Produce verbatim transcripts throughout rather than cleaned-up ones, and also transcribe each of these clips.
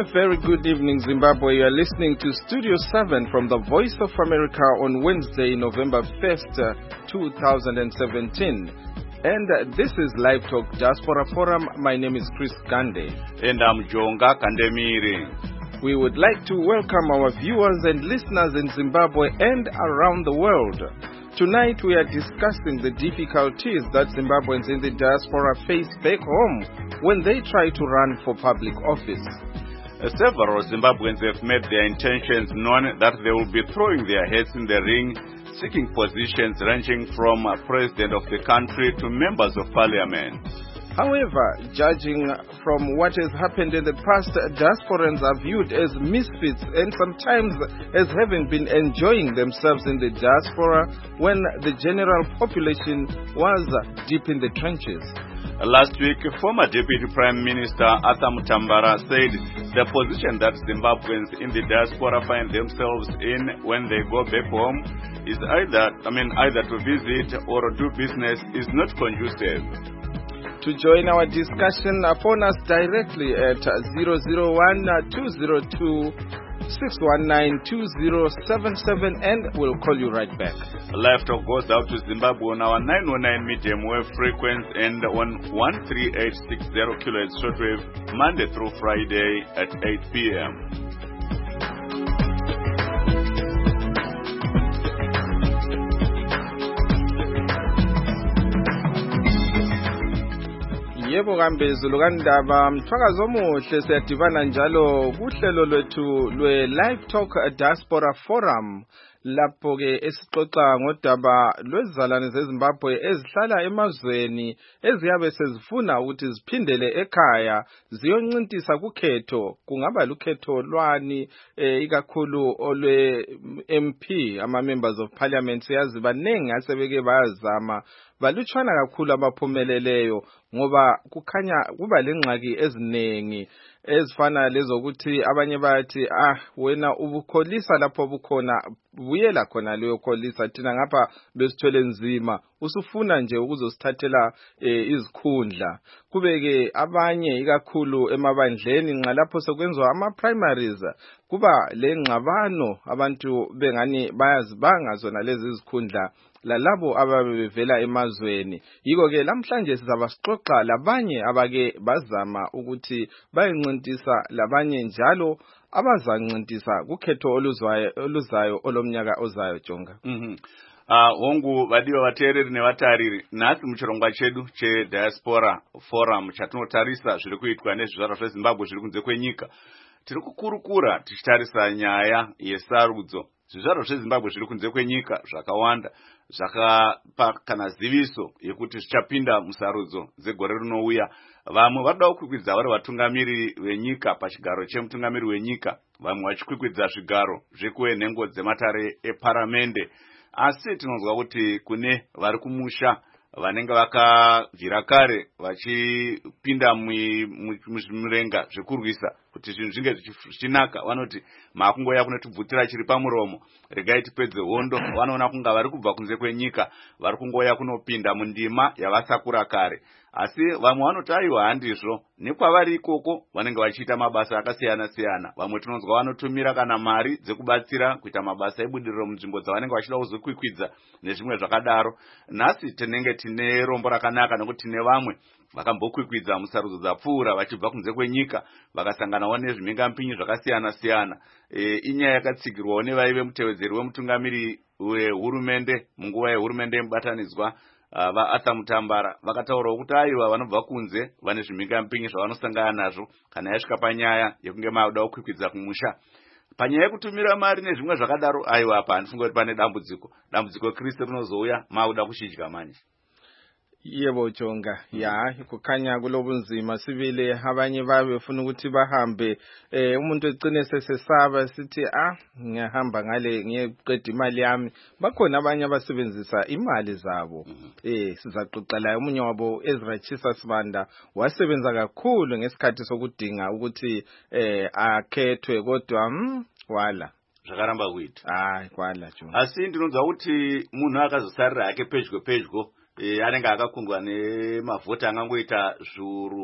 A very good evening, Zimbabwe. You are listening to Studio seven from the Voice of America on Wednesday, November first, two thousand seventeen. And uh, this is Live Talk Diaspora Forum. My name is Chris Gande. And I'm Jonga Kandemiri. We would like to welcome our viewers and listeners in Zimbabwe and around the world. Tonight we are discussing the difficulties that Zimbabweans in the diaspora face back home when they try to run for public office. Uh, several Zimbabweans have made their intentions known that they will be throwing their heads in the ring, seeking positions ranging from uh, president of the country to members of parliament. However, judging from what has happened in the past, diasporans are viewed as misfits and sometimes as having been enjoying themselves in the diaspora when the general population was deep in the trenches. Last week, former Deputy Prime Minister Arthur Mutambara said the position that Zimbabweans in the diaspora find themselves in when they go back home is either, I mean, either to visit or do business is not conducive. To join our discussion, phone us directly at zero zero one, two zero two, six one nine, two zero seven seven and we'll call you right back. Live Talk goes out to Zimbabwe on our nine oh nine medium wave frequency and on one three eight six zero kilohertz shortwave Monday through Friday at eight p.m. Yebo kambe Zulu kandaba mthakazo omuhle siyadibana njalo kuhlelo lwethu lwe Live Talk Diaspora Forum lapho ke esixoxa ngodaba lwezizalwane zeZimbabwe ezihlala emazweni eziyabe sezifuna ukuthi ziphindele ekhaya ziyoncintisa kukhetho kungaba lukhetho lwani eh, ikakhulu olwe M P ama members of parliament siyazi banengi asebeke bayazama balutshwana kakhulu abaphumeleleyo ngoba kukhanya kuba lengxaki ezinengi ezifana lezokuthi abanye bayathi ah wena ubukholisa lapho bukhona buyela khona leyo kholisa thina ngapha besithwele nzima usufuna nje ukuzosithathela eh, izikhundla kubeke abanye ikakhulu emabandleni nxa lapho sekwenzwa ama primaries kuba lengxabano abantu bengani bayazibanga zona lezi izikhundla lalabo ababevela emazweni yiko ke namhlanje sizaba sixoxa labanye abake bazama ukuthi bayincintisa labanye njalo abazancintisa kukhetho oluzwayo oluzayo olomnyaka ozayo Jonga. Mhm. Ah hongu vadiwa vateereri nevatariri nhasi muchirongwa chedu che Diaspora Forum chatinotarisa zviri kuitwa nezvizvarwa zveZimbabwe zviri kunze kwenyika tiri kukurukura tichitarisa nyaya yesarudzo. Zvizvarwa zveZimbabwe zviri kunze kwenyika zvakawanda zvakapa kana ziviso yekuti zvichapinda musarudzo dzegore rinouya. Vamwe varikuda kukwikwidza vari vatungamiri venyika pachigaro chemutungamiri wenyika, vamwe vachikwikwidza zvigaro zvekuenhengo dzematare eparamende. Asi tinonzwa kuti kune vari kumusha vanenge vakabvira kare vachipinda muzvimurenga zvekurwisa kuti zvinhu zvinge zvichinaka vanoti makungoya kunotibvutira chiri pamuromo regai tipedze hondo. Vanoona kunga vari kubva kunze kwenyika vari kungoya kunopinda mundima yavasakura kare. Asi vamwe vanoti aiwa handizvo nekwavari ikoko vanenge vachiita mabasa akasiyana siyana. Vamwe tinonzwa vanotumira kana mari dzekubatsira kuita mabasa ebudiriro munzvimbo dzavanenge vachida kuzokwikwidza nezvimwe zvakadaro. Nhasi tinenge tine rombo rakanaka nekuti tine vamwe vakambokwikwidza musarudzo dzapfuura vachibva kunze kwenyika vakasanganawo nezvimhingampinyi zvakasiyana siyana. E, inyaya yakatsigirwawo nevaive mutevedzeri wemutungamiri wehurumende munguva yehurumende yemubatanidzwa vaArthur Mutambara vakataurawo kuti aiwa vanobva kunze vane zvimhingampinyi zvavanosangana nazvo kana yasvika panyaya yekunge mauda kukwikwidza kumusha. Panyaya yekutumira mari nezvimwe zvakadaro aiwa apa handifunga kuti pane dambudziko. Dambudziko Kristu rinozouya mauda kuchidya manje. Yebo Jonga, ya kukhanya kulobunzima sibile abanye babefuna ukuthi bahambe eh umuntu ecine sesesaba sithi ah ngiyahamba ngale ngiyeqeda imali yami. Bakhona abanye abasebenzisa imali zabo. Eh sizaxoxa la umunye wabo Ezra Chisa Sibanda wasebenza kakhulu ngesikhathi sokudinga ukuthi eh akhethwe kodwa mm, wala zvakaramba kuita. Ah kwala Jonga. Asi ndinonzwa kuti munhu akazosarira yake pedyo pedyo E, anenge akakundwa nemavhota angangoita zviuru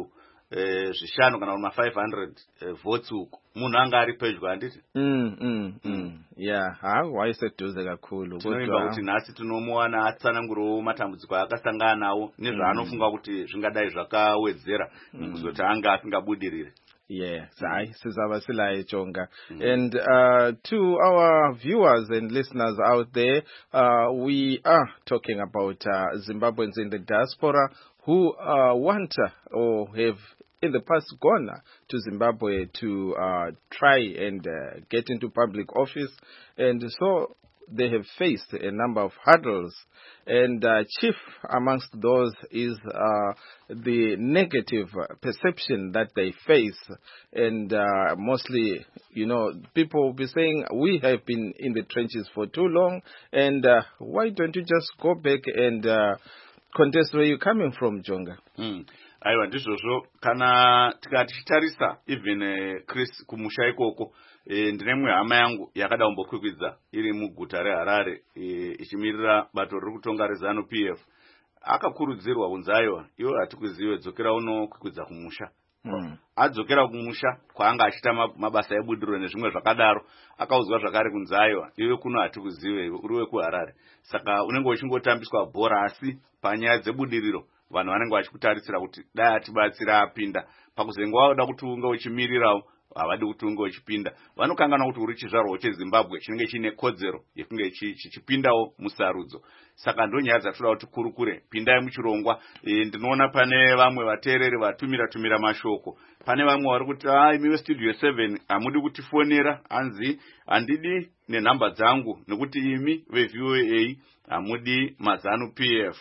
eh, zvishanu kana ma five hundred eh, votes uko munhu anga ari pedyo handiti mm, mm, mm. yeah ha waiseduze kakhulu tinovimba kuti nhasi tinomuwana atsanangurowo matambudziko akasangana nawo nezvaanofunga kuti zvingadai zvakawedzera kuzoti anga asingabudirire. Yes, I sizaba silaye Jonga. And uh, to our viewers and listeners out there, uh, we are talking about uh, Zimbabweans in the diaspora who uh, want uh, or have in the past gone to Zimbabwe to uh, try and uh, get into public office, and so they have faced a number of hurdles, and uh, chief amongst those is uh, the negative perception that they face. And uh, mostly, you know, people will be saying, we have been in the trenches for too long, and uh, why don't you just go back and uh, contest where you're coming from, Jonga? Mm. Aiwa ndizvozvo kana tikatichitarisa even uh, Chris kumusha ikoko e, ndine mwe hama yangu yakada kumbokwikwidza iri muguta reHarare e, ichimirira bato riri kutonga reZanu P F akakurudzirwa kunzi aiwa iwo hatikuzive dzokera uno kwikwidza kumusha. Mm. Adzokera kumusha kwaanga achita mabasa ebudiro nezvimwe zvakadaro akauzwa zvakare kunzi aiwa iwe kuno hatikuzive uri wekuHarare saka unenge uchingotambiswa bhora asi panyaya dzebudiriro vanhu vanenge vachikutarisira kuti dai atibatsira apinda pakuzenga wada kuti unge uchimirirawo havadi kuti unge uchipinda vanokangana kuti uri chizvarwa cheZimbabwe chinenge chine kodzero yekunge chichipindawo musarudzo saka ndonyaya dzatoda kuti kurukure pindai muchirongwa. E, ndinoona pane vamwe vateereri vatumira tumira mashoko pane vamwe vari kuti ah imi Studio seven hamudi kutifonera hanzi handidi nenhamba dzangu nekuti imi veV O A hamudi maZanu P F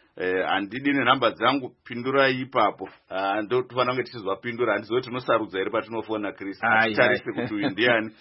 handidi nenhamba dzangu pindurai ipapo. Ndo tofanira kunge tichizvapindura handizoti tinosarudza here patinofona Chris atitarise kuti uyu ndiani.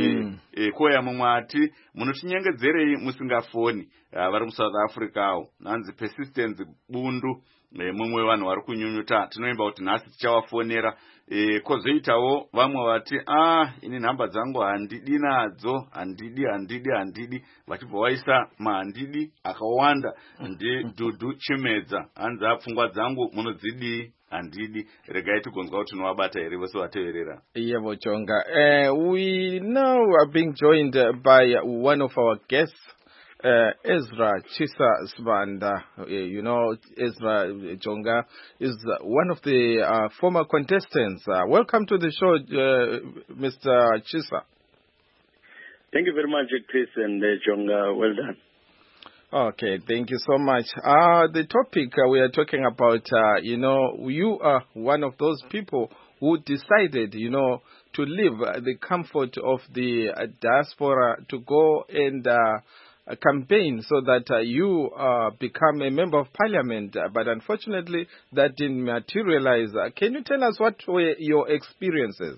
Koya mumwe ati munotinyengedzerei musingafoni vari muSouth Africa awo hanzi persistence bundu mumwe vanhu vari kunyunyuta tinoimba kuti nhasi tichavafonera. E, kozoitawo vamwe vati ah ini nhamba dzangu handidi nadzo handidi handidi handidi vachibva waisa mahandidi akawanda ndi Dudu Chimedza hanzi apfungwa dzangu munodzidi handidi regai tigonzwa kuti tinovabata here vose vateverera. Yebo Jonga. Uh, we now are being joined by one of our guests, Uh, Ezra Chisa Sibanda. Uh, you know, Ezra Jonga is uh, one of the uh, former contestants. Uh, welcome to the show, uh, Mister Chisa. Thank you very much, Chris and uh, Jonga. Well done. Okay, thank you so much. Uh, the topic uh, we are talking about, uh, you know, you are one of those people who decided, you know, to leave uh, the comfort of the uh, diaspora to go and uh, a campaign so that uh, you uh, become a member of parliament, uh, but unfortunately that didn't materialize. Uh, can you tell us what were your experiences?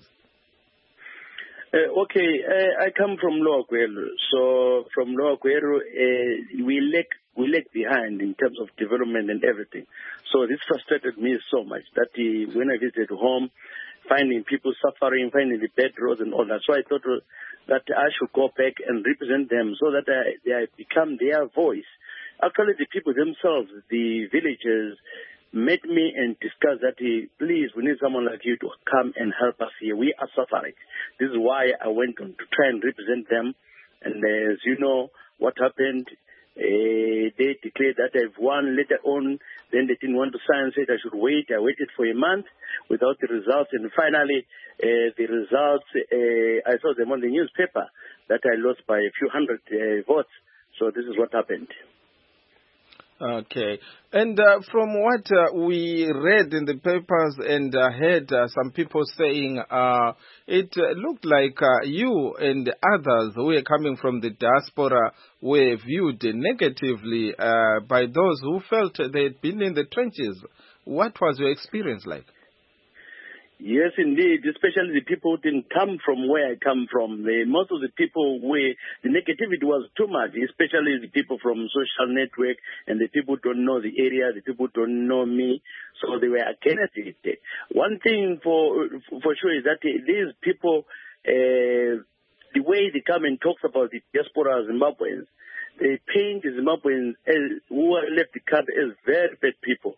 Uh, okay, uh, I come from Lower Gweru. So from Lower Gweru, uh, we lag we lag behind in terms of development and everything. So this frustrated me so much that uh, when I visited home, finding people suffering, finding the bad roads and all that. So I thought uh, that I should go back and represent them so that I, they become their voice. Actually, the people themselves, the villagers, met me and discussed that, uh, please, we need someone like you to come and help us here. We are suffering. This is why I went on to try and represent them. And uh, as you know, what happened, uh, they declared that I've won. Later on, then they didn't want to sign, said I should wait. I waited for a month without the results. And finally, uh, the results, uh, I saw them on the newspaper that I lost by a few hundred uh, votes. So this is what happened. Okay. And uh, from what uh, we read in the papers and uh, heard uh, some people saying, uh, it uh, looked like uh, you and others who were coming from the diaspora were viewed negatively uh, by those who felt they had been in the trenches. What was your experience like? Yes, indeed, especially the people who didn't come from where I come from. The, most of the people where the negativity was too much, especially the people from social network and the people who don't know the area, the people who don't know me. So they were against it. One thing for for sure is that these people, uh, the way they come and talk about the diaspora Zimbabweans, they paint the Zimbabweans as, who are left the country as very bad people.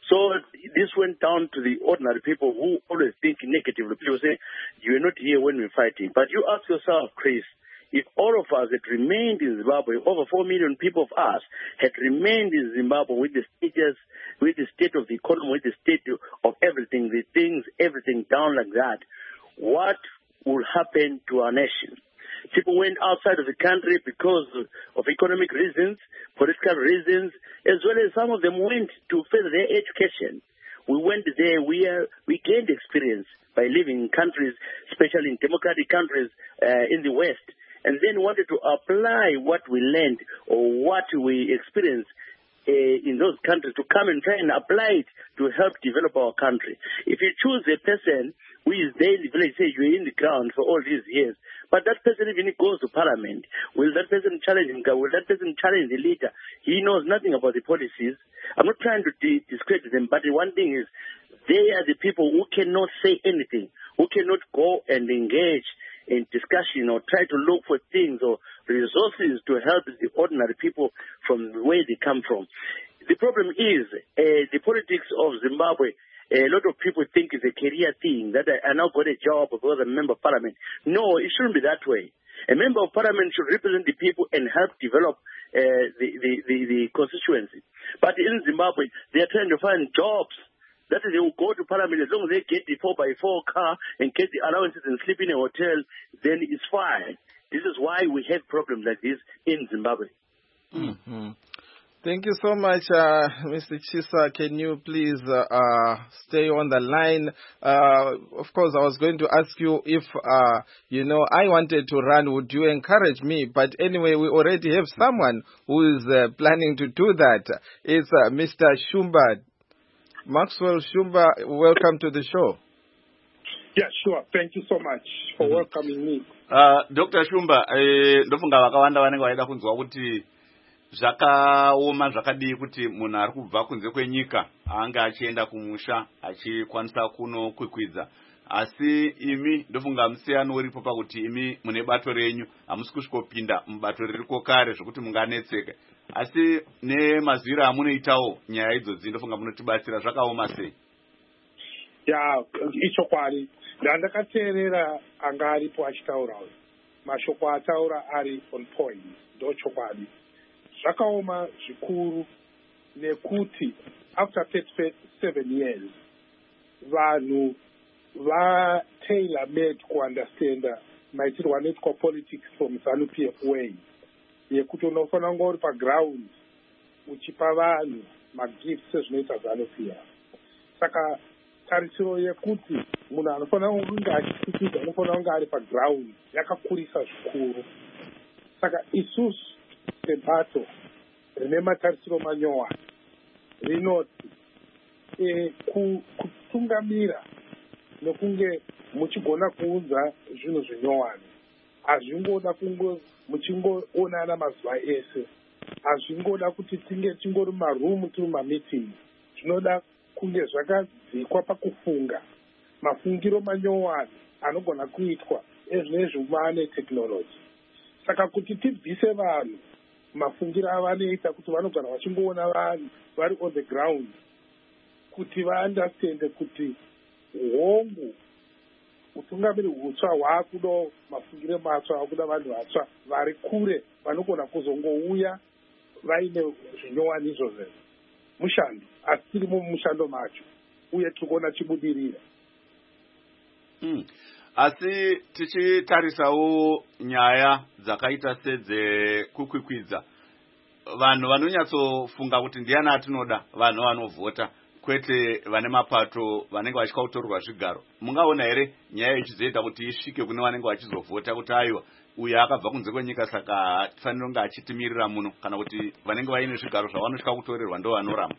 So this went down to the ordinary people who always think negatively. People say, you are not here when we're fighting. But you ask yourself, Chris, if all of us had remained in Zimbabwe, over four million people of us had remained in Zimbabwe with the status, with the state of the economy, with the state of everything, the things, everything down like that, what would happen to our nation? People went outside of the country because of economic reasons, political reasons, as well as some of them went to further their education. We went there, we, uh, we gained experience by living in countries, especially in democratic countries uh, in the West, and then wanted to apply what we learned or what we experienced uh, in those countries to come and try and apply it to help develop our country. If you choose a person who is there in the village, say you're in the ground for all these years, but that person even goes to parliament, will that person challenge him? Will that person challenge the leader? He knows nothing about the policies. I'm not trying to de- discredit them, but the one thing is they are the people who cannot say anything, who cannot go and engage in discussion or try to look for things or resources to help the ordinary people from where they come from. The problem is uh, the politics of Zimbabwe. A lot of people think it's a career thing, that I, I now got a job because I'm a member of parliament. No, it shouldn't be that way. A member of parliament should represent the people and help develop uh, the, the, the, the constituency. But in Zimbabwe, they are trying to find jobs. That is, they will go to parliament as long as they get the four by four car and get the allowances and sleep in a hotel, then it's fine. This is why we have problems like this in Zimbabwe. Mm-hmm. Thank you so much, uh, Mister Chisa. Can you please uh, uh, stay on the line? Uh, of course, I was going to ask you if, uh, you know, I wanted to run, would you encourage me? But anyway, we already have someone who is uh, planning to do that. It's uh, Mister Shumba. Maxwell Shumba, welcome to the show. Yeah, sure. Thank you so much for mm-hmm. welcoming me. Uh, Doctor Shumba, eh, ndofunga vakawanda vanenge vaida kunzwa kuti zvakaoma zvakadii kuti munhu ari kubva kunze kwenyika anga achienda kumusha achikwanisa kunokwikwidza, asi imi ndofunga musiyano uripo pakuti imi mune bato renyu hamusi kusvikopinda mubato ririko kare zvokuti munganetseka, asi nemaziviro amunoitawo nyaya idzodzi ndofunga munotibatsira. Zvakaoma sei? Ya, ichokwadi. Ndandakateerera anga aripo achitaura mashoko ataura ari on point, ndo chokwadi. Zvakaoma zvikuru nekuti after thirty-seven years vanhu va tailor made ku understand maitirwa anoitwa politics from ZANU-P F way yekuti unofanira kunge uri paground uchipa vanhu magifts sezvinoita ZANU-P F. Saka tarisiro yekuti munhu anofanira kunge achipikidza anofanira kunge ari paground yakakurisa zvikuru. Saka isusu sebato rine matarisiro manyowani rinoti e, kutungamira nekunge muchigona kuudza zvinhu zvinyowani hazvingoda kunge muchingoonana mazuva ese, hazvingoda kuti tinge tingori mumarumu tiri mumameeting. Zvinoda kunge zvakadzikwa pakufunga mafungiro manyowani anogona kuitwa ezvinezvi maane technology. Saka kuti tibvise vanhu mafungiro avanoita kuti vanogara vachingoona vanhu vari on the ground, kuti vaandastende kuti hongu utungamiri hutsva hwaakuda mafungiro matsva, hwakuda vanhu vatsva vari kure vanogona kuzongouya vaine zvinyowani izvozvo. Mushando asi tiri mumushando macho uye tiri kuona chibudirira. Mm. Asi tichitarisawo nyaya dzakaita sedzekukwikwidza, vanhu vanonyatsofunga kuti ndiani atinoda, vanhu vanovhota kwete vane mapato vanenge vachika kutorwa zvigaro. Mungaona here nyaya ichizoita kuti isvike kune vanenge vachizovhota kuti aiwa uyu akabva kunze kwenyika saka tifanira kunge achitimirira muno, kana kuti vanenge vaine zvigaro zvavanosvika kutorerwa ndo vanorama?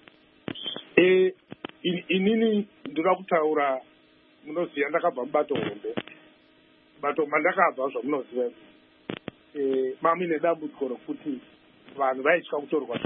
E, in, inini ndoda kutaura, munoziva ndakabva mubato hombe, bato mandakabva zvamunoziva e, mamine dambudziko rokuti vanhu vaitya kutorwa.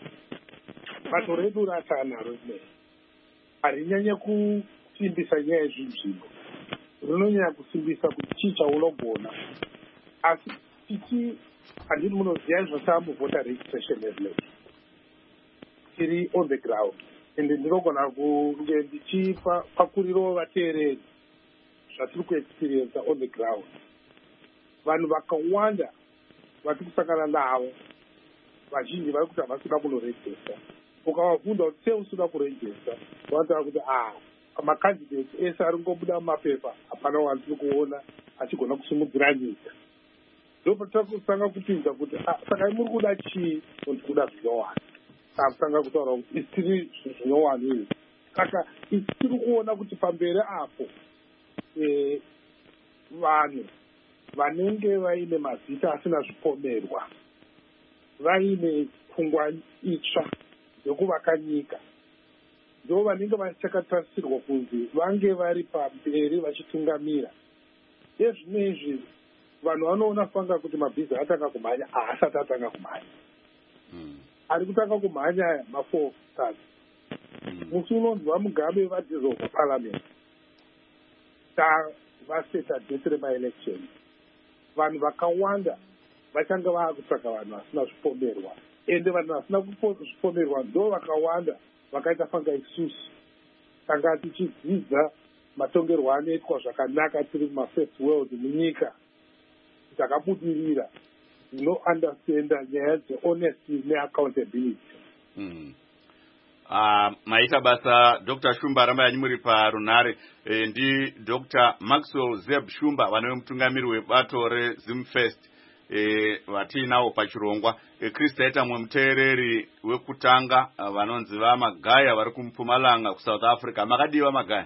Bato redu ratanaro ine harinyanye kusimbisa nyaya yezvinhu zvinhu, rinonyanya kusimbisa kuti chii chaunogona. Asi tichi handiti munoziva zvosamba voter registration level tiri on the ground ende ndinogona kunge ndichipa pakuriro vateereri zvatiri kuexperiensa on the ground. Vanhu vakawanda vatiri kusangana navo vazhinji vari kuti havasina kunorejesta. Ukavabvunza kuti sei usina kurejesta, vanotaura kuti ah makandidates ese ari kungobuda mumapepa hapana wandiri kuona achigona kusimudzira nyika. Ndopatiri kusanga kupinza kuti saka muri kuda chii? Kuti kuda zvinowani. Saka kusanga kutaura kuti isi tiri zvinowani izvi. Saka isi tiri kuona kuti pamberi apo vanhu vanenge vaine mazita asina zvipomerwa, vaine pfungwa itsva yokuvaka nyika, ndo vanenge vachakatarasirwa kunzi vange vari pamberi vachitungamira. Ezvinezvi vanhu vanoona fanga kuti mabhizi atanga kumhanya, haasati atanga kumhanya. Ari kutanga kumhanya ma-four stars. Musi unonzwa Mugabe vadissolve parliament. Vaseta date rema-election. Vanhu vakawanda vachanga vakutsvaga vanhu vasina zvipomerwa. Ende vanhu vasina zvipomerwa ndo vakawanda vakaita fanga isusu. Tanga tichidzidza matongerwo anoitwa zvakanaka tiri muma-first world munyika. Takabudirira. No understanda nyaya dzehonesty neaccountability. Mm. Uh, maita basa Doctor Shumba ramba yanyimuri parunare e, ndi Doctor Maxwell Zeb Shumba vanowe mutungamiri webato reZimfest e, vatinawo pachirongwa e, Krista eta mwe muteereri wekutanga uh, vanonzi vaMagaya vari kuMpumalanga ku South Africa. Makadiwa Magaya?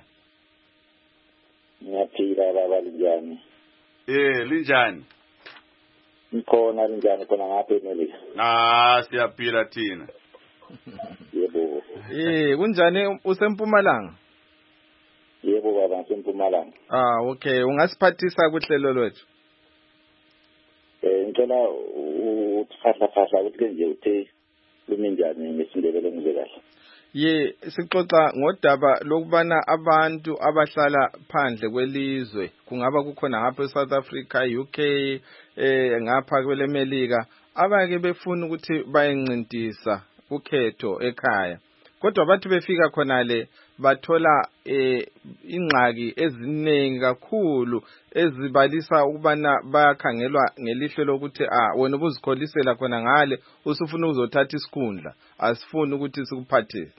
Nyapira baba linjani? Eh, linjani? Nkona linjani kona ngapi Melika? Ah, siyapira tina. Yebo. Eh, kunjani useMpumalanga? Yebo baba useMpumalanga. Ah, okay. Ungasiphathisa kuhlelo lwethu? Eh, ngicela uthahla phahla ukuthi nje uthe luminjani ngesindebele ngizekahle. Ye, sixoxa ngodaba lokubana abantu abahlala phandle kwelizwe kungaba kukhona ngapha eSouth Africa, U K, eh ngapha kwele Melika abake befuna ukuthi bayencintisa ukhetho ekhaya. Kodwa bathi befika khona le bathola eh ingxaki eziningi kakhulu ezibalisa ukubana bayakhangelwa ngelihlo lokuthi ah wena ubuzikholisela khona ngale usufuna uzothatha isikhundla asifuni ukuthi sikuphathise.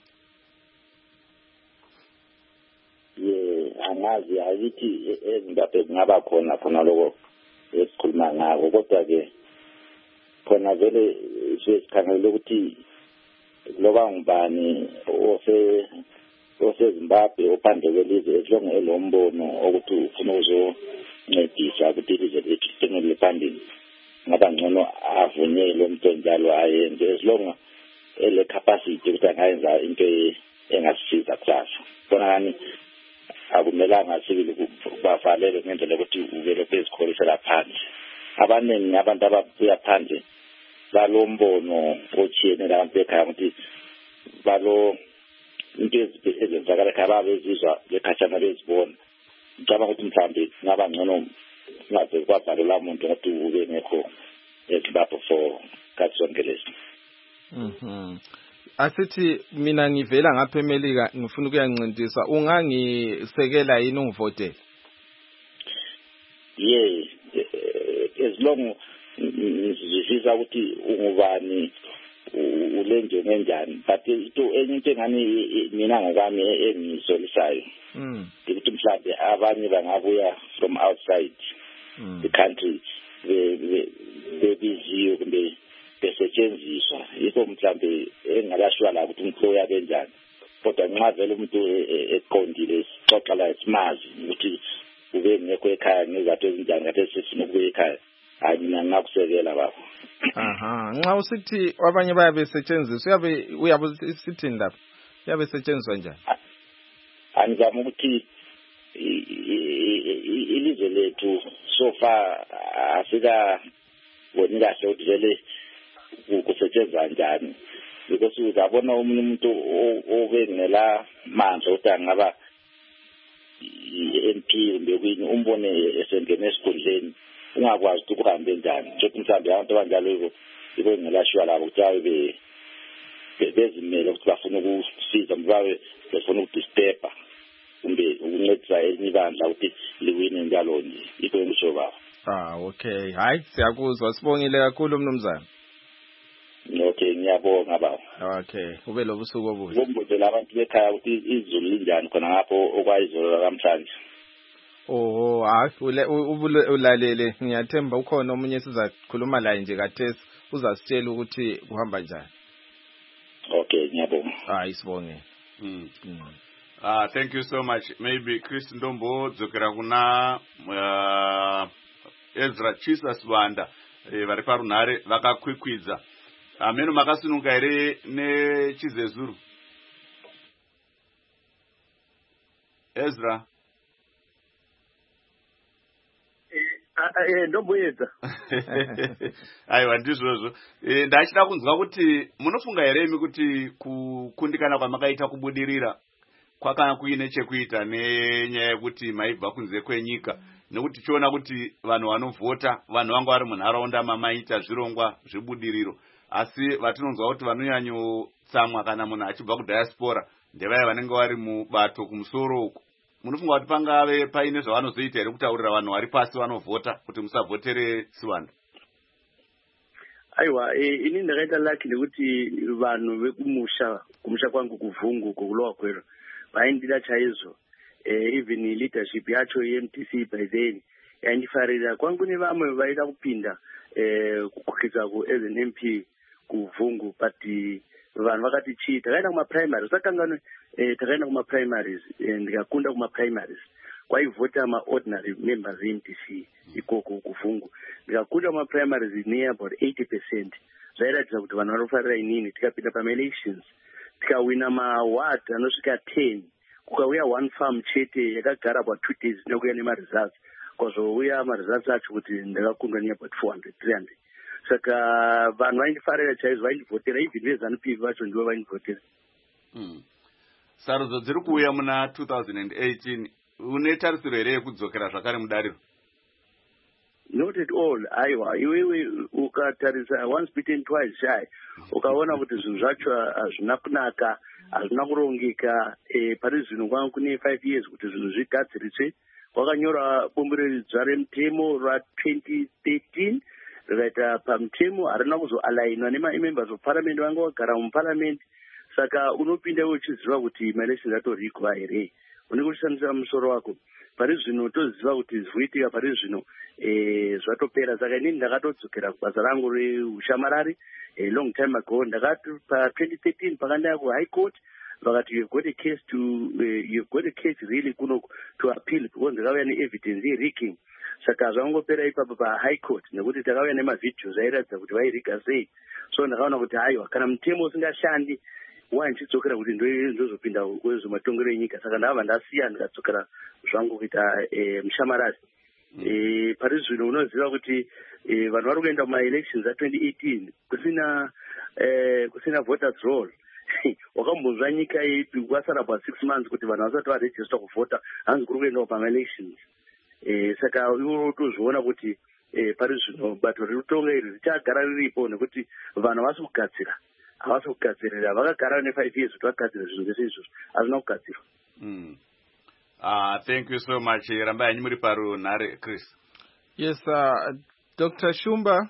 Angazi ayithi ezindaba kungaba khona khona lokho esikhuluma ngako, kodwa ke khona vele sikhangele ukuthi loba ngubani ose ose Zimbabwe ophandle kwelizwe esilonge elombono ukuthi ufuna uzoncedisa ukuthi ilizwe lethu liqhubekele phambili, ngaba ngcono avunyelwe umuntu njalo ayenze esilonge ele capacity ukuthi angayenza into engasisiza kusasa. Khona ngani akumelanga sibili kubavalele ngendlela ukuthi uvele phezikholisela phansi. Abaningi abantu ababuya phandle balombono othiyene labantu bekhaya ukuthi balo into ezenzakala ekhaya babezizwa bekhathana bezibona. Ngicabanga ukuthi mhlawumbe ngaba ngcono ngaze kwavalelwa umuntu ukuthi ube ngekho eZimbabwe for kathi sonke lesi. Mhm. Asithi mina ngivela ngapha eMelika ngifuna ukuyancintisa, ungangisekela yini ungivotele? Yeah, as long ngizizisa ukuthi ungubani ulenje ngenjani, but into enye into engani mina ngokwami engisolisayo Mm. ukuthi mhlawumbe abanye bangabuya from outside Mm. the country bebiziwe kumbe besetshenziswa, yikho mhlawumbe engalashwa la ukuthi umhloya kanjani. Kodwa nxa vele umuntu eqondile sixoxa la simazi ukuthi ube ngekho ekhaya ngezathu ezinjani ngathi sifuna ukuya ekhaya, hayi mina ngakusekela baba. Aha, nxa usithi abanye bayabe besetshenziswa uyabe uyabe sithini lapha? Uyabe setshenziswa njani? Anizama ukuthi ilizwe lethu so far asika wona kahle ukuthi vele kusetshenzwa njani, because uzabona umuntu umuntu obengela manje ukuthi angaba i-M P kumbe kuyini umbone esengene esikhundleni ungakwazi ukuthi kuhambe njani. Nje mhlawumbe abantu abanjalo yibo ngelashwa labo ukuthi abe bezimele ukuthi bafuna ukusiza bawe befuna ukudisturba kumbe ukuncedisa elinye ibandla ukuthi liwine njalo nje ikho engisho baba. Ah, okay. Hayi, siyakuzwa. Sibongile kakhulu mnumzana. Okay, ngiyabonga baba. Okay, ube lobusuku obuhle. Ngombuzela abantu bekhaya ukuthi izulu linjani khona ngapho okwayizolo namhlanje. Oh, hayi ulalele, ngiyathemba ukhona omunye sizakhuluma la nje kathesi uzasitshela ukuthi kuhamba njani. Okay, ngiyabonga. Hayi sibonge. Mm. Ah, thank you so much. Maybe Chris Ndombo dzokera kuna uh, Ezra Jesus Wanda eh, vari parunhare vakakwikwidza. Ameno makasununga here nechizezuru. Ezra. Eh ndomboedza. Aiwa ndizvozvo. Eh ndachida kunzwa kuti munofunga here imi kuti kukundikana kwamakaita kubudirira kwakana kuine chekuita nenyaya yekuti maibva kunze kwenyika nekuti tichiona kuti vanhu vanovhota vanhu vangu vari munharaunda mamaita zvirongwa zvebudiriro asi vatinonzwa kuti vanonyanyotsamwa kana munhu achibva kudiaspora ndevaya vanenge vari mubato kumusoro uku. Munofunga kuti pangave paine zvavanozoita here kutaurira vanhu vari pasi vanovhota kuti musavhotere Siwanda? Aiwa, ini ndakaita lucky nekuti vanhu vekumusha kumusha kwangu kuvhungu kulowa kwero vaindida chaizvo. Even leadership yacho ye-M T C by then yandifarira kwangu nevamwe vaida kupinda kukwidza ku as an M P kuvhungu but vanhu vakati chii takaenda kuma primaries sakangano takaenda kuma primaries ndikakunda kuma primaries kwaivhota ma ordinary members e-M T C ikoko kuvhungu ndikakunda kuma primaries near about eighty percent zvairatidza kuti vanhu vanofarira inini tikapinda pama elections tikawina maward anosvika ten kukauya one farm chete yakagara about two days nekuya nemaresults kwazouya maresults acho kuti ndakakundwa near about four hundred three hundred saka vanhu vaindifarira chaizvo vaindivhotera even vezanu P V vacho ndivo vaindivhotera. Mm. Sarudzo dziri kuuya muna two thousand eighteen une tarisiro here yekudzokera zvakare mudariro? Not at all. Aiwa iwewe ukatarisa once bitten twice shy ukaona kuti zvinhu zvacho hazvina kunaka hazvina kurongeka. Pari zvino kwanga kune five years kuti zvinhu zvigadziriswe kwakanyora bomboredzwa remutemo ratwenty thirteen rikaita pamutemo harina kuzoalainwa nemamembers of parliament vanga vagara muparliament saka unopinda iwe uchiziva kuti maelection atorikwa here unenge uchishandisa musoro wako. Pari zvino toziva kuti zvoitika pari zvino zvatopera saka inini ndakatodzokera kubasa rangu reushamarari long time ago. Ndakati pa twenty thirteen pakandaya ku high court vakati you've got a case to uh, you've got a case really kuno to appeal because ndakauya neevidence ye-rigging saka zvangopera ipapo pa high court nekuti takauya nemavideos airatidza kuti vairiga sei. So ndakaona kuti haiwa kana mutemo usingashandi wandichidzokera kuti ndozopinda kwezvematongero enyika saka ndakabva ndasiya ndikadzokera zvangu kuita mushamarari. Pari zvino unoziva kuti vanhu vari kuenda kumaelections a-twenty eighteen kusina kusina voters roll wakambonzwa nyika yepi kwasara about six months kuti vanhu vasati varejista kuvhota hanzi kuri kuendawo pamaelections. Saka iwo tozviona kuti pari zvino bato rekutonga iri richagara riripo nekuti vanhu havasi kugadzira havasi kugadzirira vakagara ne-five years kuti vagadzire zvinhu zvese izvozvo hazvina kugadzirwa. Mm. Uh, thank you so much. Ramba yanyu muri parunhare Chris. Yes, uh, Doctor Shumba.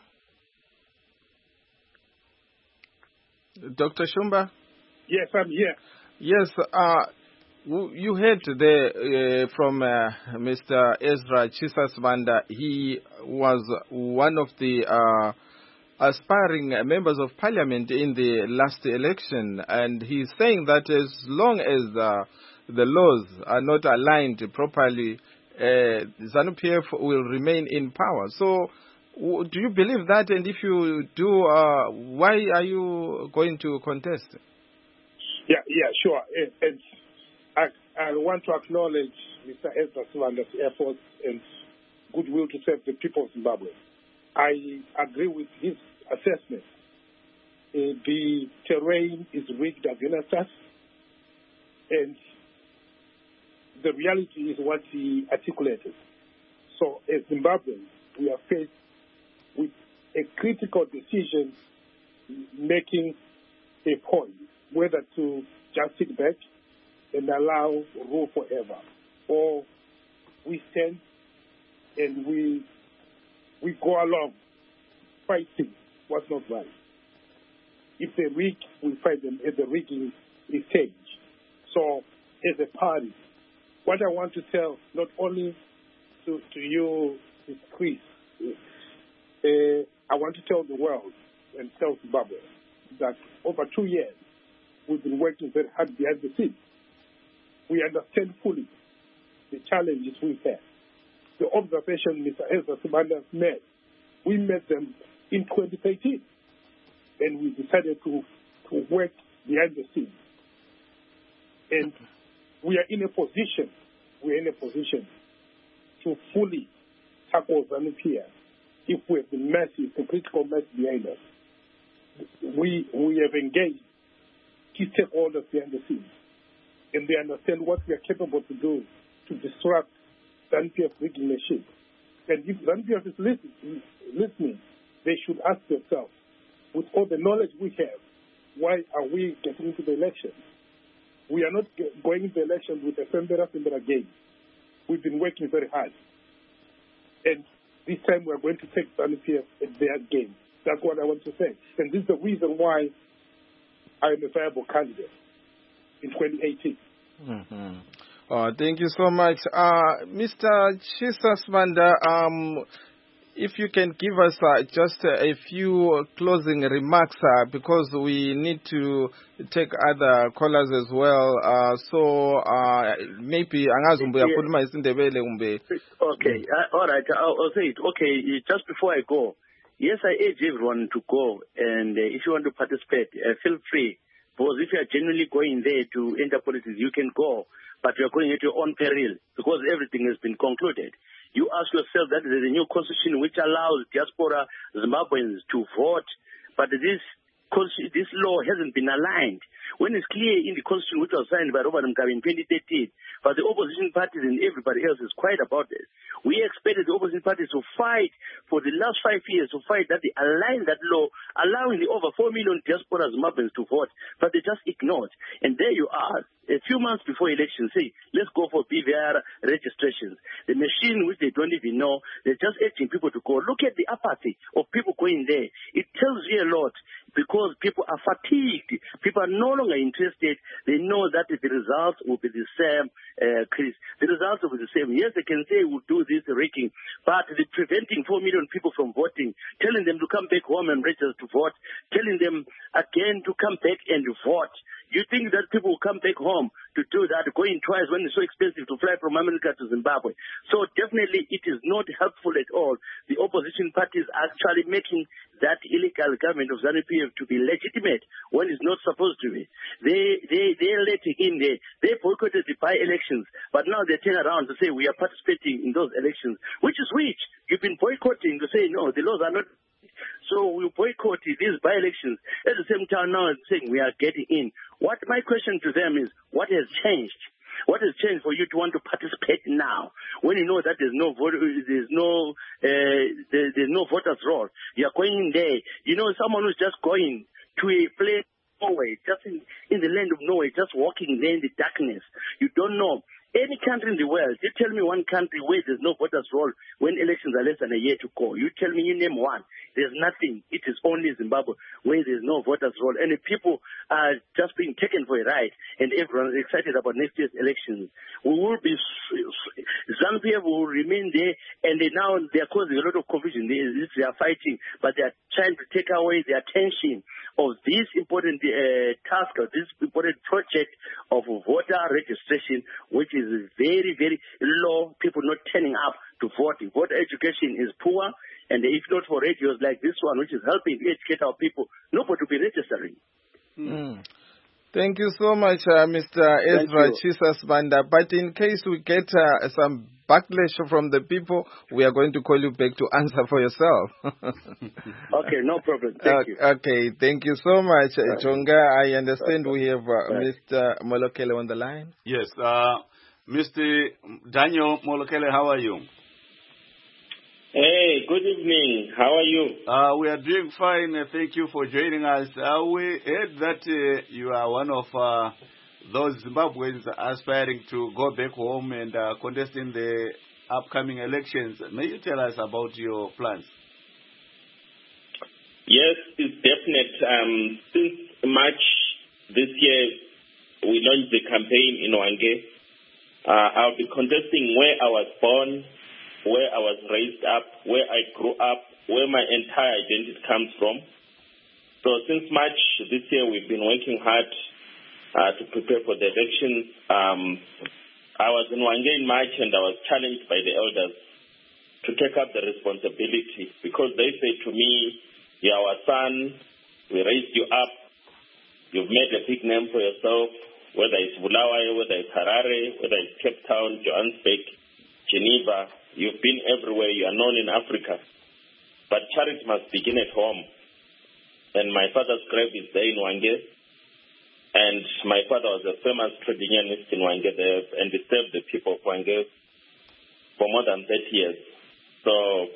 Doctor Shumba? Yes, I'm here. Yes, uh, you heard there uh, from uh, Mister Ezra Chisasvanda. He was one of the uh, aspiring members of parliament in the last election, and he's saying that as long as uh, the laws are not aligned properly, uh, ZANU-P F will remain in power. So, w- do you believe that? And if you do, uh, why are you going to contest? Yeah, yeah, sure. And, and I, I want to acknowledge Mister Ezra Siwanda's efforts and goodwill to serve the people of Zimbabwe. I agree with his assessment. Uh, the terrain is rigged against us, and the reality is what he articulated. So as Zimbabweans, we are faced with a critical decision making a point whether to just sit back and allow rule forever, or we stand and we we go along fighting what's not right. If they rig, we fight them at the rigging stage. So, as a party, what I want to tell, not only to, to you, Chris, uh, I want to tell the world and tell Zimbabwe that over two years, we've been working very hard behind the scenes. We understand fully the challenges we have. The observation Mister Ezra Sibanda made, we met them in twenty thirteen, and we decided to, to work behind the scenes. And we are in a position, we are in a position to fully tackle ZANU-P F if we have the massive, the critical mass behind us. We, we have engaged key stakeholders behind the scenes, and they understand what we are capable to do to disrupt ZANU-P F rigging machine. And if ZANU-P F is listening, listening, they should ask themselves, with all the knowledge we have, why are we getting into the election? We are not going into the election with a Fembera Fembera game. We've been working very hard. And this time we are going to take ZANU-P F at their game. That's what I want to say. And this is the reason why I am a viable candidate in twenty eighteen. Mm-hmm. Oh, thank you so much. Uh, Mister Chisa Sibanda, um, if you can give us uh, just uh, a few closing remarks, uh, because we need to take other callers as well. Uh, so uh, maybe angazumbu yakhuluma isindebele umbe. Okay, uh, all right. I'll, I'll say it. Okay, just before I go, yes, I urge everyone to go, and uh, if you want to participate, uh, feel free. Because if you are genuinely going there to enter politics, you can go, but you are going at your own peril because everything has been concluded. You ask yourself that there is a new constitution which allows diaspora Zimbabweans to vote, but this this law hasn't been aligned. When it's clear in the constitution which was signed by Robert Mugabe in twenty thirteen, but the opposition parties and everybody else is quiet about it. We expected the opposition parties to fight for the last five years to fight that they align that law, allowing the over four million diaspora Zimbabweans to vote, but they just ignored. And there you are, a few months before elections, say, let's go for B V R registrations. The machine which they don't even know, they're just urging people to go. Look at the apathy of people going there. It tells you a lot because people are fatigued. People are no longer interested. They know that the results will be the same, uh, Chris. The results will be the same. Yes, they can say we'll do this rigging, but the preventing four million people from voting, telling them to come back home and register to vote, telling them again to come back and vote. You think that people will come back home to do that, going twice when it's so expensive to fly from America to Zimbabwe? So definitely it is not helpful at all. The opposition parties are actually making that illegal government of ZANU-P F to be legitimate when it's not supposed to be. They they they let it in there. They boycotted the by-elections, but now they turn around to say we are participating in those elections, which is which. You've been boycotting to say no, the laws are not. So we boycott these by-elections. At the same time now saying we are getting in. What my question to them is, what has changed? What has changed for you to want to participate now when you know that there's no vote, there's no uh, there, there's no voters roll? You are going in there. You know, someone who's just going to a place Norway, just in, in the land of Norway, just walking there in the darkness. You don't know. Any country in the world, you tell me one country where there's no voters roll when elections are less than a year to go. You tell me, you name one. There's nothing. It is only Zimbabwe where there's no voters roll. And the people are just being taken for a ride, and everyone is excited about next year's elections. We will be, Zambia will remain there, and they now they are causing a lot of confusion. They, they are fighting, but they are trying to take away the attention of this important uh, task, of this important project of voter registration, which is very, very low, people not turning up to vote. Voter education is poor, and if not for radios like this one, which is helping to educate our people, nobody will be registering. Mm. Thank you so much, uh, Mister Ezra Chisa Sibanda. But in case we get uh, some backlash from the people, we are going to call you back to answer for yourself. Okay, no problem. Thank uh, you. Okay, thank you so much, uh, Chonga. I understand we have uh, Mister Molokele on the line. Yes, uh, Mister Daniel Molokele, how are you? Hey, good evening. How are you? Uh, we are doing fine. Uh, thank you for joining us. Uh, we heard that uh, you are one of uh, those Zimbabweans aspiring to go back home and uh, contest in the upcoming elections. May you tell us about your plans? Yes, it's definite. Um, since March this year, we launched the campaign in Hwange. Uh, I'll be contesting where I was born, where I was raised up, where I grew up, where my entire identity comes from. So since March this year, we've been working hard uh, to prepare for the elections. Um, I was in Hwange in March and I was challenged by the elders to take up the responsibility because they said to me, "You're our son, we raised you up, you've made a big name for yourself, whether it's Bulawayo, whether it's Harare, whether it's Cape Town, Johannesburg, Geneva. You've been everywhere. You are known in Africa. But charity must begin at home." And my father's grave is there in Hwange. And my father was a famous trade unionist in Hwange there, and he served the people of Hwange for more than thirty years. So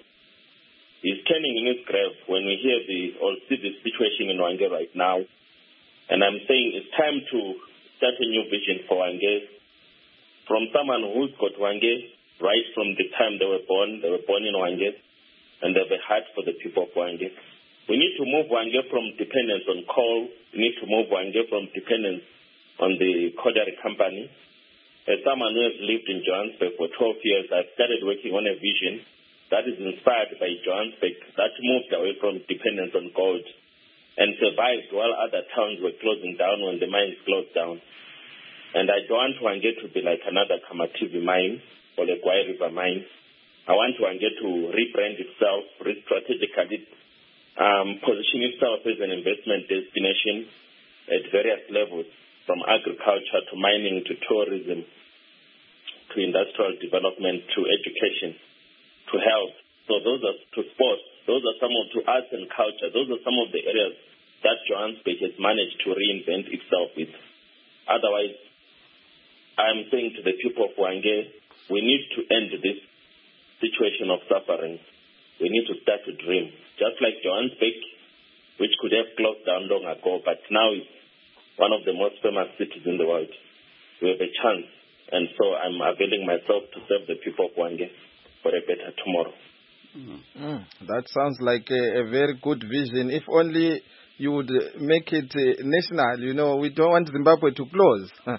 he's turning in his grave when we hear the or see the situation in Hwange right now. And I'm saying it's time to start a new vision for Hwange. From someone who's got Hwange right from the time they were born. They were born in Hwange, and they have a heart for the people of Hwange. We need to move Hwange from dependence on coal. We need to move Hwange from dependence on the Kodari company. As someone who has lived in Johannesburg for twelve years, I started working on a vision that is inspired by Johannesburg that moved away from dependence on gold and survived while other towns were closing down when the mines closed down. And I don't want Hwange to be like another Kamativi mine or the Kwai River mine. I want Hwange to rebrand itself, re-strategically um, position itself as an investment destination at various levels, from agriculture to mining to tourism to industrial development to education to health. So those are to sports. Those are some of to arts and culture. Those are some of the areas that Johannesburg has managed to reinvent itself with. Otherwise, I'm saying to the people of Hwange, we need to end this situation of suffering. We need to start to dream. Just like Johannesburg, which could have closed down long ago, but now is one of the most famous cities in the world. We have a chance. And so I'm availing myself to serve the people of Hwange for a better tomorrow. Mm. Mm, that sounds like a, a very good vision. If only you would make it uh, national. You know, we don't want Zimbabwe to close. I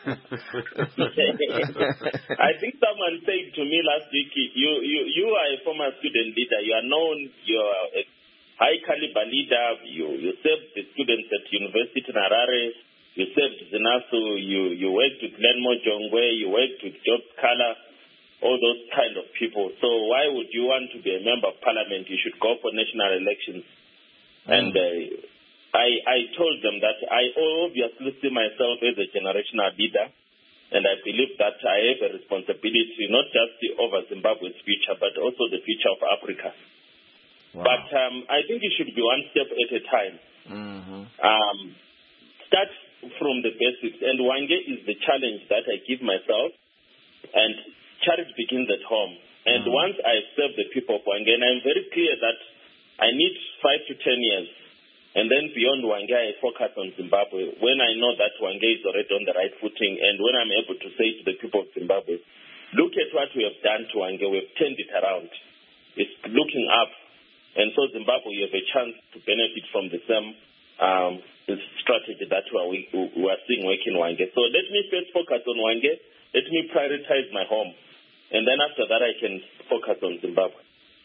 think someone said to me last week, you, you, you are a former student leader. You are known, you are a high caliber leader. You, you served the students at University in Harare. You served Zinasu. You, you worked with Lenmo Jongwe. You worked with Job Kala. All those kind of people. So why would you want to be a member of parliament? You should go for national elections. Mm. And uh, I, I told them that I obviously see myself as a generational leader, and I believe that I have a responsibility not just over Zimbabwe's future, but also the future of Africa. Wow. But um, I think it should be one step at a time. Mm-hmm. Um, start from the basics, and Hwange is the challenge that I give myself, and charity begins at home. And mm-hmm. once I serve the people of Hwange, and I'm very clear that I need five to ten years. And then beyond Hwange, I focus on Zimbabwe. When I know that Hwange is already on the right footing, and when I'm able to say to the people of Zimbabwe, look at what we have done to Hwange, we've turned it around. It's looking up. And so Zimbabwe, you have a chance to benefit from the same um, strategy that we are, we are seeing work in Hwange. So let me first focus on Hwange. Let me prioritize my home. And then after that, I can focus on Zimbabwe.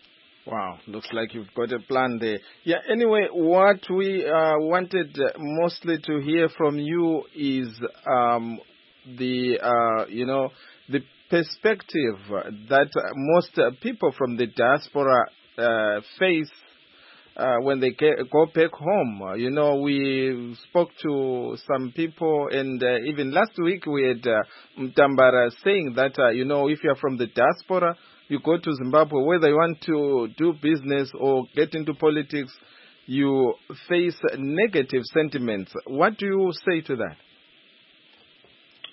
Wow, looks like you've got a plan there. Yeah, anyway, what we uh, wanted mostly to hear from you is um, the, uh, you know, the perspective that most people from the diaspora uh, face uh, when they get, go back home. You know, we spoke to some people, and uh, even last week we had uh, Mtambara saying that, uh, you know, if you're from the diaspora, you go to Zimbabwe, whether you want to do business or get into politics, you face negative sentiments. What do you say to that?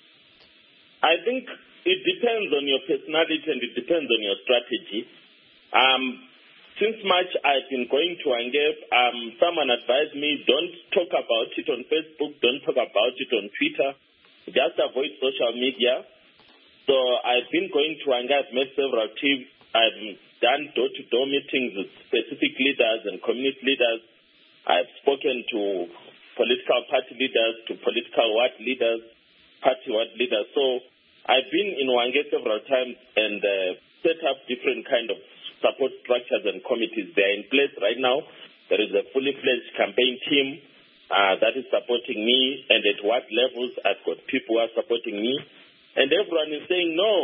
I think it depends on your personality and it depends on your strategy. Um, since March, I've been going to Angep. Um, someone advised me, don't talk about it on Facebook, don't talk about it on Twitter, just avoid social media. So I've been going to Angep, I've met several teams, I've done door-to-door meetings with specific leaders and community leaders. I've spoken to political party leaders, to political ward leaders, party ward leaders. So I've been in Wange several times and uh, set up different kind of support structures and committees. They are in place right now. There is a fully fledged campaign team uh, that is supporting me, and at what levels I've got people who are supporting me. And everyone is saying, no,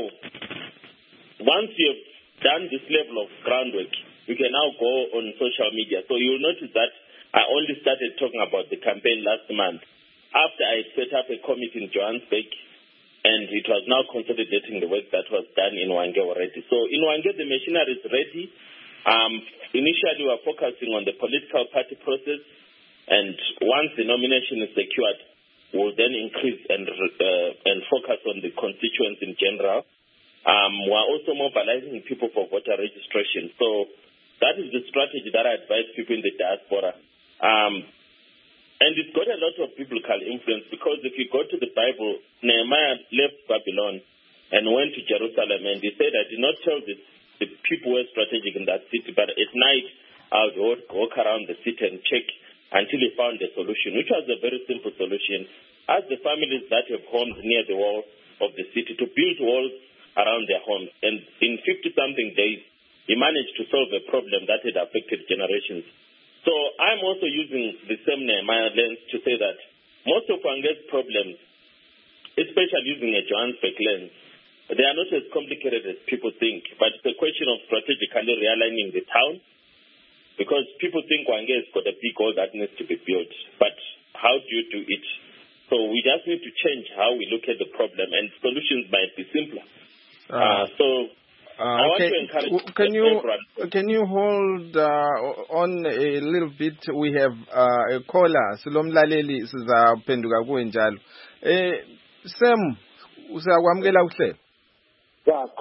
once you've done this level of groundwork, you can now go on social media. So you'll notice that I only started talking about the campaign last month after I set up a committee in Johannesburg, and it was now consolidating the work that was done in Wange already. So in Wange, the machinery is ready. Um, initially, we were focusing on the political party process, and once the nomination is secured, we'll then increase and uh, and focus on the constituents in general. Um, we're also mobilizing people for voter registration. So that is the strategy that I advise people in the diaspora. Um, and it's got a lot of biblical influence, because if you go to the Bible, Nehemiah left Babylon and went to Jerusalem, and he said, I did not tell the, the people who were strategic in that city, but at night I would walk, walk around the city and check until he found a solution, which was a very simple solution. Ask the families that have homes near the wall of the city to build walls around their homes. And in fifty-something days, he managed to solve a problem that had affected generations. So I'm also using the same Nehemiah lens to say that most of Wange's problems, especially using a Johannesburg lens, they are not as complicated as people think, but it's a question of strategically realigning the town, because people think Wange has got a big hole that needs to be built, but how do you do it? So we just need to change how we look at the problem, and solutions might be simpler. Uh, uh, so Uh, I want okay. to encourage Can you everyone. can you hold uh, on a little bit? We have uh, a caller. Silomlaleli sizaphenduka kuwe njalo. Eh Sam, usakwamukela uhlelo? Baba.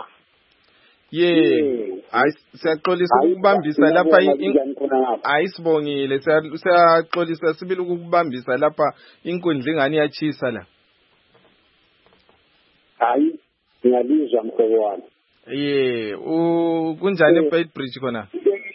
Yeah. Ay siyaxolisa ukubambisa lapha ayisibongile. Siyaxolisa sibili ukubambisa lapha inkundla ingani yachisa la. Hayi, ngiyalizwa mkhulu wami. Yeah, u kunjani eBait Bridge khona?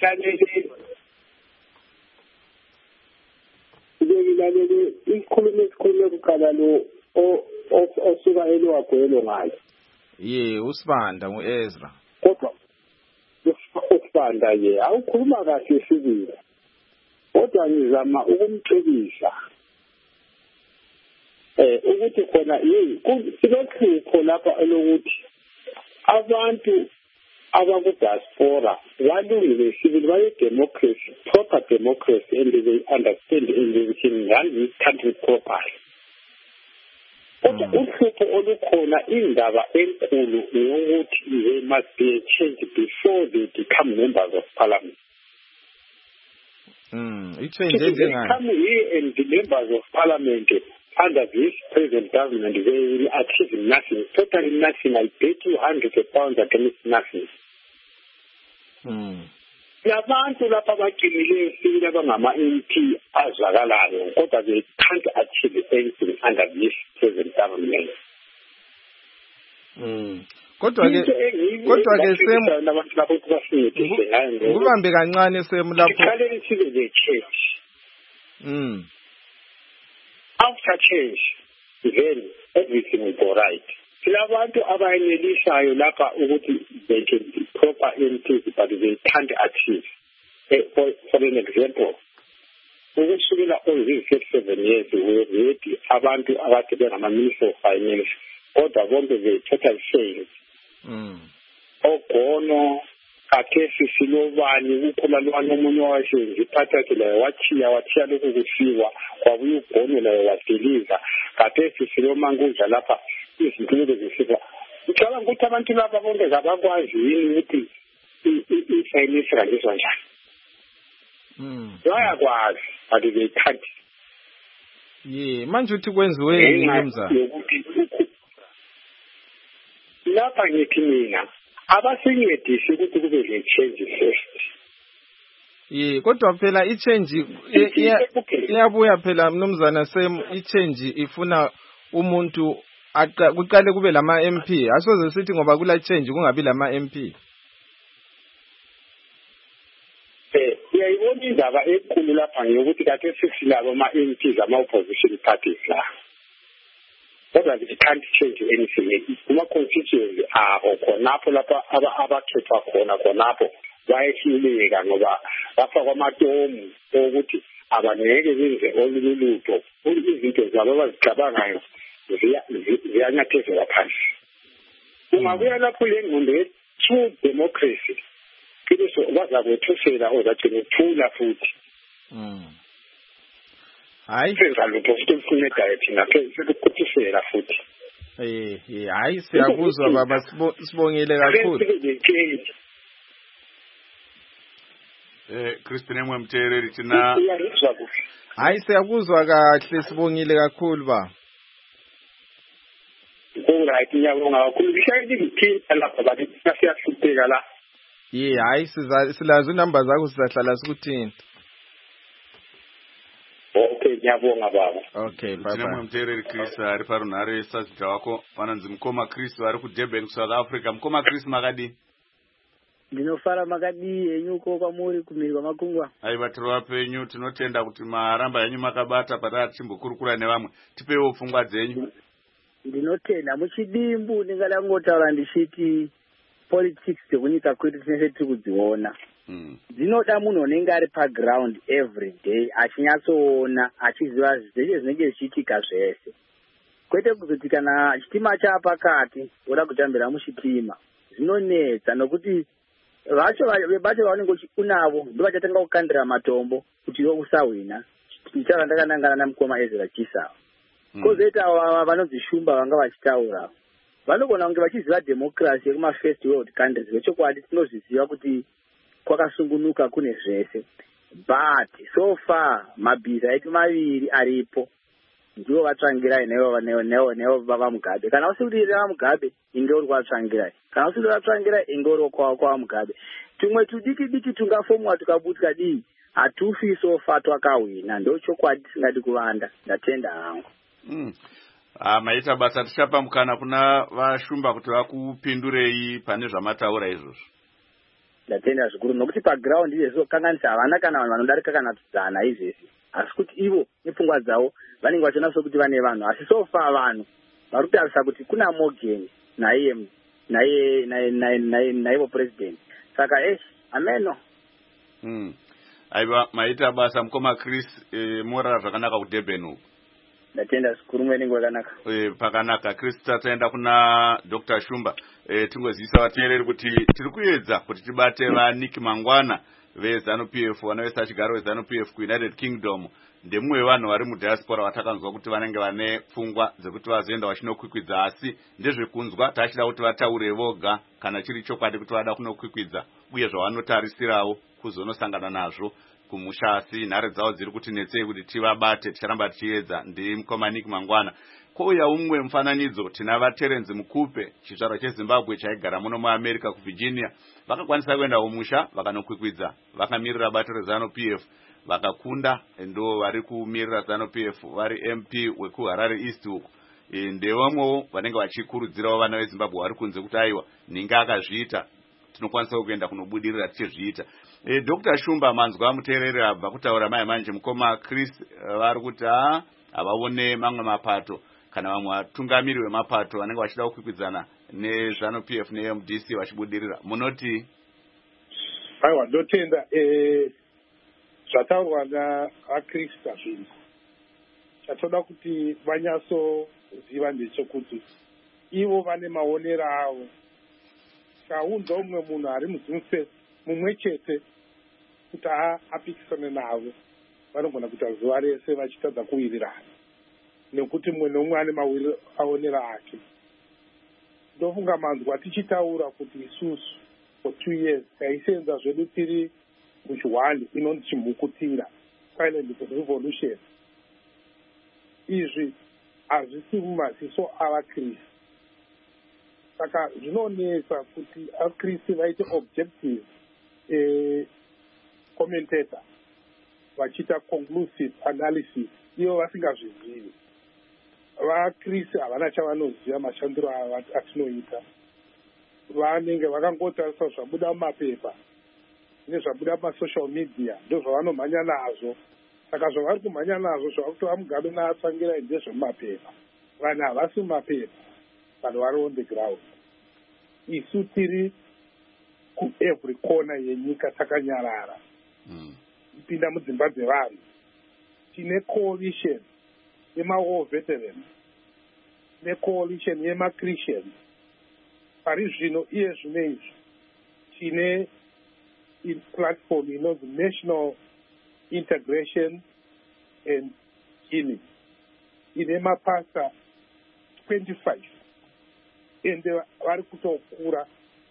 Ngilalele ikhulumo esikhulume kuqala lo osuka elwagwelo ngayo. Yeah, uSibanda nguEzra. Kodwa uSibanda ye awukhuluma kahle sibili. Kodwa ngizama ukumcebisa. Eh ukuthi khona yey kusilokho lapha elokuthi abantu abaku-diaspora walungile sibili baye-democracy, proper democracy, and they understand and they can run this country properly. Kodwa uhlupho olukhona indaba enkulu yokuthi they must be a change before they become members of parliament. Mm, i-change They come here and the members of parliament under this present government, they will achieve nothing, totally nothing. I bet you hundreds of pounds against nothing. Mm. Labantu lapha baqinileyo sibili abangama-M P azwakalayo kodwa they can't achieve anything under this present government. Mm. Kodwa ke kodwa ke Sem abantu lapho basincedise ngayo kubambe kancane Sem lapho ikhale sibe le church. Mm. After change, then everything will go right. Silabantu abayenelisayo lapha ukuthi they can be proper M Ps, but they can't achieve. For, for an example, ukusukela all these thirty-seven years, we ready abantu abade bengama-Minister of Finance, kodwa bonke they total failed. Mm. Ogono kakhesi silobani kukhona lwana omunye wasenzi iphathakhe layo wathiya wathiya lokhu kufiwa kwabuye ugono layo wadiliza kakhesi silomanguza lapha izinto zisifa. Ngicabanga ukuthi abantu laba bonke zabakwazi yini ukuthi i-finance kanjiswa njani. Mm. Bayakwazi but they can't. Yeah, manje uthi kwenziweni ngimza. Lapha ngithi mina abasincedise ukuthi kube le-change first. Ye kodwa phela i-change iyabuya phela mnumzana Sam, i-change ifuna umuntu kuqale kube lama M P. Asoze sithi ngoba kula change kungabi lama M P. Eh iyayibona indaba enkulu lapha ngokuthi kade sisilabo ama-M Ps ama-opposition parties la. Kodwa they can't change anything. Kuma constituency abo khonapho lapha abakhethwa khona khonapho bayehluleka ngoba lapha kwamatomu ukuthi abaneke benze olulutho izinto zabo abazicabangayo ziyanyathezela phansi. Ungabuya lapho le ngqondo ye-true democracy kiso bazakwethusela ozagcina ukuthula futhi. Hayi senza lutho futhi kufuneka thina sekukuthusela futhi. Eh eh hayi siyakuzwa baba, sibongile kakhulu. Eh Christine Mwemtereri thina hayi siyakuzwa kahle, sibongile kakhulu ba. Alright, ngiyabonga kakhulu. Ngishayile ngithinta lapha bathi siyahlupheka la. Ye hayi silazo inamba zakho, sizahlala sikuthinta. Okay, ngiyabonga baba. Okay, bye bye. Thina Mwemtereri Chris ari parunhare sazita wako vananzi Mukoma Chris ari kuDurban South Africa. Mukoma Chris makadi? Ndinofara makadi enyuko kwamuri kumiri kwamakungwa. Hai vatiri penyu tinotenda kuti maramba yenyu makabata patati chimbokurukura nevamwe. Tipewo pfungwa dzenyu. Ndinotenda muchidimbu ndingadangotaura ndichiti politics dzekunyika kwedu tinese tiri kudziona. Dzinoda munhu unenge ari paground every day achinyatsoona achiziva zveshe zvinenge zvichiitika zvese. Kwete kuzoti kana chitima chaapakati woda kutambira muchitima zvinonetsa nokuti vacho vacho vanenge unavo ndo vachatanga kukandira matombo kuti iwe usawina. Ndichara ndakanangana naMukoma Ezra Chisawa. Kozoita vanodzishumba vanga vachitaura vanogona kunge vachiziva democracy yekuma first world countries vechokwadi tinozviziva kuti kwakasungunuka kune zvese, but so far mabhiza etu maviri aripo ndivo vatsvangirai nevo vava Mugabe. Kana usikurira vaMugabe inge uri kwatsvangirai, kana usikurira vatsvangirai inge uri kwava Mugabe. Tumwe tudiki diki tungafomwa tukabutika dii hatufi so far twakawina, ndo chokwadi tisingadi kuvanda. Ndatenda hangu. Mm. Ah, maita basa tichapa mukana kuna vashumba kuti vakupindurei pane zvamataura izvozvo. Ndatenda zvikuru nokuti paground izvo kanganisa havana kana vanhu vanodarika kana tudzana izvesi, asi kuti ivo nepfungwa dzavo vanenge vachionasa kuti vane vanhu, asi so far vanhu vari kutarisa kuti kuna Morgan naiye naiye naiye naivo president. Saka eh ameno. Mm. Aiva maita basa Mukoma Chris eh, morara zvakanaka kuDurban uko. Ndatenda zvikuru mwenenge wakanaka. Eh pakanaka Chris tataenda kuna Doctor Shumba. Eh tingozivisa vateereri kuti tiri kuedza kuti tibate vaNiki Mangwana veZanu P F vanovesa chigaro veZanu P F kuUnited Kingdom. Ndemwe vanhu vari mudiaspora vatakanzwa kuti vanenge vane pfungwa dzekuti vazoenda vachinokwikwidza, asi ndezvekunzwa tachida kuti vataure voga kana chiri chokwadi kuti vada kunokwikwidza uye zvavanotarisirawo kuzonosangana nazvo kumushasi. Nhare dzavo dziri kuti netsei kuti tivabate, ticharamba tichiedza. Ndi Mukoma Nick Mangwana. Kouya umwe mufananidzo tina vaTerence Mukupe, chizvarwa cheZimbabwe chaigara muno muAmerica kuVirginia. Vakakwanisa kuenda kumusha vakanokwikwidza, vakamirira bato reZanu P F vakakunda, ndo vari kumirira ZANU P F vari M P wekuHarare East uko. Ndevamwewo vanenge vachikurudzirawo vana veZimbabwe vari kunze kuti aiwa ninga akazviita tinokwanisa kuenda kunobudirira tichizviita. E, Doctor Shumba manzwa muteereri abva kutaura mai manje Mukoma Chris vari kuti ha havaone mamwe mapato kana vamwe vatungamiri vemapato vanenge vachida kukwikwidzana neZANU P F neM D C vachibudirira. Munoti? Aiwa, ndotenda eh zvataurwa naChrista zvinhu chatoda kuti vanyasoziva ndechekuti ivo vane maonero avo. Kaunza umwe munhu ari muZimfe mumwe chete kuti apikisane navo vanogona kuita zuva rese vachitadza kuwirirana nekuti mumwe nomwe ane maonero ake. Ndofunga manzwa tichitaura kuti isusu for two years taisenza zvedu tiri muchihwani inonzi chimhukutira, silent revolution. Izvi hazvisi mumaziso avaKristu. saka zvinonesa kuti aKristu vaite objective eh, commentator vachiita conclusive analysis ivo vasingazvizivi. VaKristu havana chavanoziva mashandiro atinoita, vanenge vakangotarisa zvabuda mumapepa nezvabuda mumasocial media ndozvavanomhanya nazvo. Saka zvavari kumhanya nazvo zvavakutova Mugabe naatsangirai ndezvemumapepa. Vanhu havasi mumapepa, vanhu vari on the ground. Isu tiri kuevery corner yenyika takanyarara, kupinda mm. mudzimba dzevanhu. Tine coalition yema-war veterans necoalition yema-Christians. Pari zvino iye zvino izvi tine platform inonzi National Integration and Healing. Ine mapasta twenty-five ende vari kutokura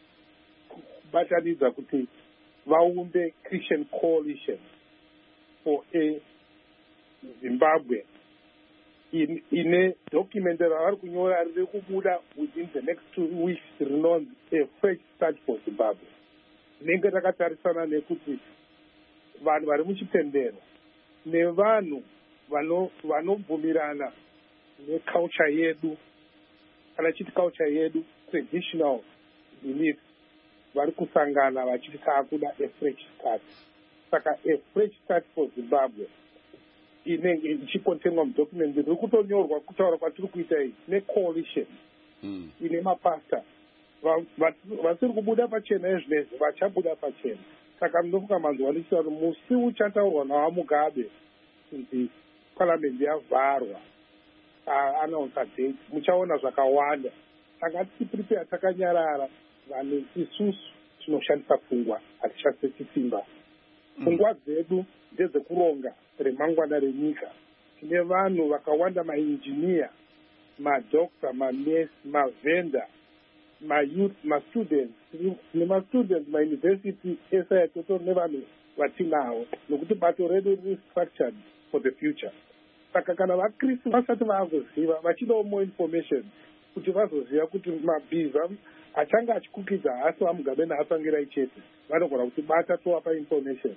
kubatanidza kuti vaumbe Christian coalition for a Zimbabwe in ine document ravari kunyora riri kubuda within the next two weeks rinonzi a fresh start for Zimbabwe. Rinenge rakatarisana nekuti vanhu vari muchitendero nevanhu vanobvumirana neculture yedu, kana chiti culture yedu, traditional beliefs, vari kusangana vachiti taakuda a fresh start. Saka a fresh start for Zimbabwe inenge ichikontenwa mudocument riri kutonyorwa kutaura kwatiri kuita iyi necoalition mm. ine mapasta vasiri kubuda pachena ezvinezvi vachabuda pachena. Saka ndinofunga manzwa ndichita kuti musi uchataurwa nawaMugabe kuti parliament yavharwa anaunsa date, muchaona zvakawanda. Saka tiprepare takanyarara, vanhu isusu tinoshandisa pfungwa, hatishandisi simba. Pfungwa dzedu ndedzekuronga remangwana renyika. Tine vanhu vakawanda, mainjiniya, madoctor, manesi, mavenda, mayouth, mastudents, nemastudents mauniversity ese yatotori nevanhu vatinawo, nokuti bato redu riri structured for the future. Saka kana vaKristu vasati vakuziva, vachidawo more information kuti vazoziva kuti mabhiza achanga achikukidza hasi vaMugabe naatsangirai chete, vanogona kuti bata tovapa information.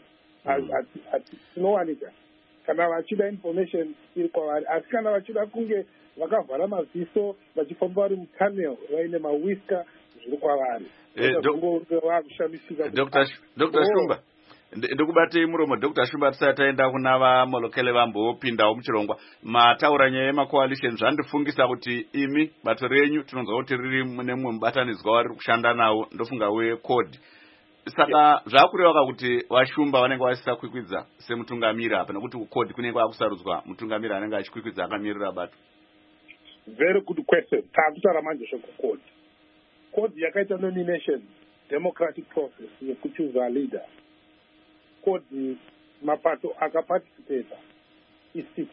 Tinowanika kana vachida information iri kwavari, asi kana vachida kunge vakavhara maziso vachifamba vari mutunnel vaine mawiska zviri kwavari. Doctor Shumba, ndikubatei muromo. Doctor Shumba, tisati taenda kuna vaMolokele vambopindawo muchirongwa, mataura nyaya yemacoalition, zvandifungisa kuti imi bato renyu tinonzwa kuti riri nemumwe mubatanidzwa wari kushanda nawo, ndofunga wecode. Saka zvakureva kuti vaShumba vanenge vasisa kwikwidza semutungamiri apa, nekuti kucode kunenge kwakusarudzwa mutungamiri anenge achikwikwidza akamirira bato. Very good question. Taakutaura manje zvekucode. Code yakaita nomination, democratic process yekuchuza leader. Code mapato akaparticipata isix.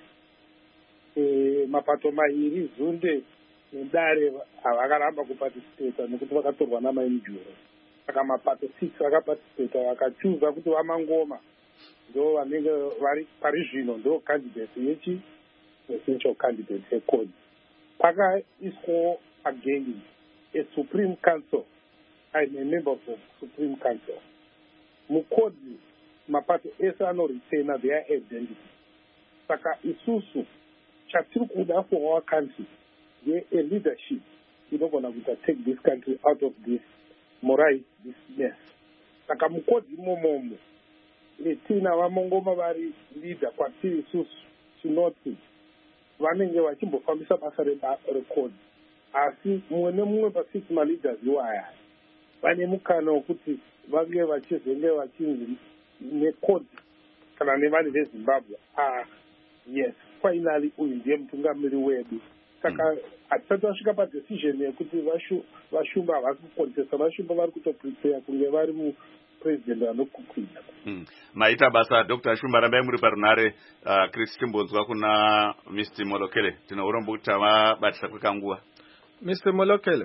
E, mapato mairi Zunde neDare avakaramba kuparticipata nekuti vakatorwa namainjuro. Saka mapato six akaparticipata vakachuza kuti vaMangoma ndo vanenge vari pari zvino ndo candidate yechi essential candidate yecode. Pakaiswawo again a Supreme Council. I'm a member of the Supreme Council. Mukode mapato ese anoretaina their identity. Saka isusu chatiri kuda for our country, we a leadership inogona kuita take this country out of this morai, this mess. Saka mukode imomomo etina vaMangoma vari leader kwatiri isusu tinoti vanenge vachimbofambisa basa recode, asi mumwe nemumwe pasix maleaders iwaya vane mukana wekuti vange vachizenge vachinzi necode kana nevanhu veZimbabwe, ah yes, finally uyu ndiye mutungamiri wedu. Saka hatisati vasvika padecision yekuti vaShumba havasi kukontesta, vaShumba vari kutoprepare kunge vari mupresident anokukwidza. Mm. Maita basa Doctor Shumba, rambai muri parunare. uh, Chris Chimbonzwa kuna Mister Molokele, tina urombo kuti vabatisa kwekanguva. Mister Molokele.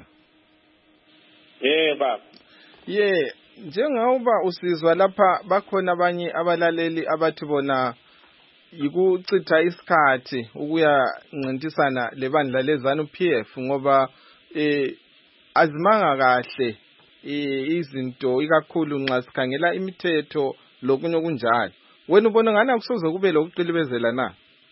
Yeah, baba. Yeah, njengoba usizwa lapha bakhona abanye abalaleli abathi bona yikuchitha isikhathi ukuya ncintisana lebandla leZANU P F ngoba eh azimanga kahle izinto ikakhulu nxa sikhangela imithetho lokunye okunjalo. Wena ubona ngani akusoze kube lokuqilibezela na?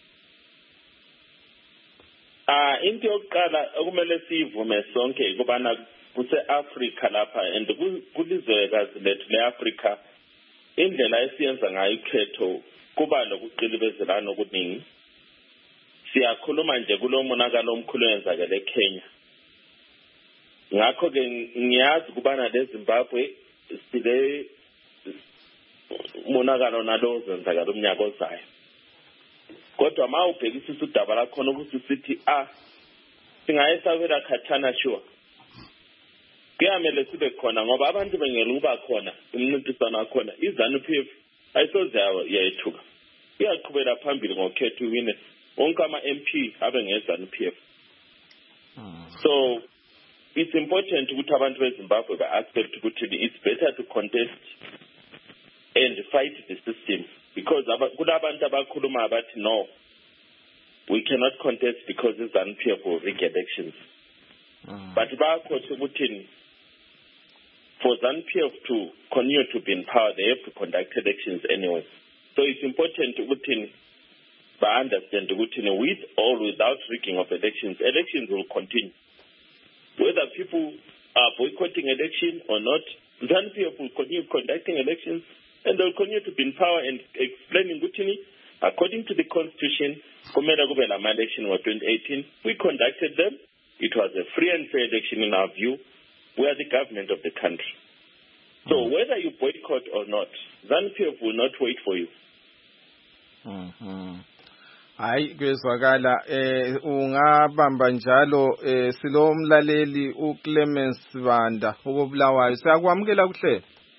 Ah, into yokuqala okumele sivume sonke ukubana kuse-Africa lapha and kulizwekazi lethu le-Africa indlela esiyenza ngayo ikhetho kuba lokuqilibezelana okuningi. Siyakhuluma nje kulo monakalo omkhulu oyenzakele eKenya. Ngakho-ke ngiyazi ukubana leZimbabwe sile monakalo nalo zenzakala umnyaka ozayo. Kodwa ma ubhekisisa udaba lakhona ukuthi sithi ah singayesabela khathana sure. Kuyamele sibe khona ngoba abantu bengela ukuba khona umncintiswano wakhona iZANU-P F ayisoze yayethuka. Iyaqhubela phambili ngokhetho uwine wonke ama-M P abe ngeZANU-P F. So it's important ukuthi abantu beZimbabwe ba-accept ukuthi it's better to contest and fight the system because kulabantu abakhuluma abathi no, we cannot contest because iZANU-P F will rig elections. But bayakhohlwa ukuthi for ZANU-P F to continue to be in power, they have to conduct elections anyway. So it's important to understand that with or without rigging of elections, elections will continue. Whether people are boycotting election or not, ZANU-P F will continue conducting elections and they'll continue to be in power and explaining Gutini. According to the Constitution, election was twenty eighteen. We conducted them. It was a free and fair election in our view. We are the government of the country. So whether you boycott or not, ZANU-P F will not wait for you. Mhm. Hayi kwezwakala eh ungabamba njalo eh silomlaleli uClemens Banda ukubulawayo. Siyakwamukela kuhle.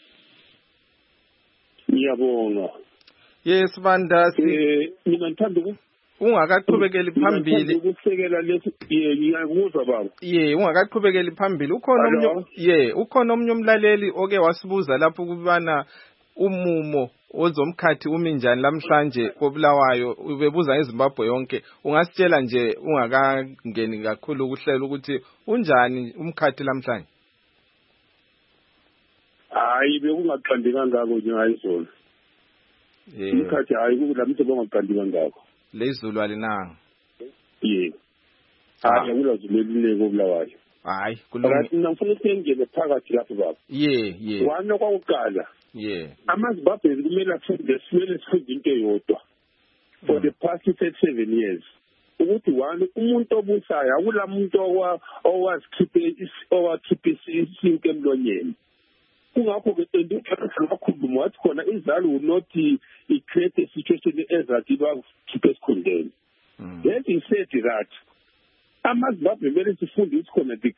Ngiyabonga. Yes Banda si mina ngithanda uku ungakaqhubekeli phambili ukusekela lethi ngiyakuzwa baba. Ye ungakaqhubekeli phambili ukhona omnye ye ukhona omnye umlaleli oke wasibuza lapho ukubana umumo ozomkhathi umi njani lamhlanje kobulawayo ubebuza eZimbabwe yonke. Ungasitshela nje ungakangeni kakhulu ukuhlela ukuthi unjani umkhathi lamhlanje? Hayi bekungaqandi kangako nje ngayizona. Eh umkhathi hayi kulamthe bengaqandi kangako. Lezulu alinanga. Ye. Hayi kulazulelile kobulawayo. Hayi kulungile. Kanti ngifuna ukungena phakathi lapho baba. Ye ye. Wana kwakuqala. Yeah. AmaZimbabwe kumele afunde simele sifunde into eyodwa for the past thirty-seven years. Ukuthi one umuntu obusayo akula muntu owazikhiphe owakhiphe isinke emlonyeni. Kungakho ke into lokhuluma wathi khona iZANU will not create a situation ezathi bakhiphe esikhundleni. Then he said that AmaZimbabwe kumele sifunde ukuthi khona the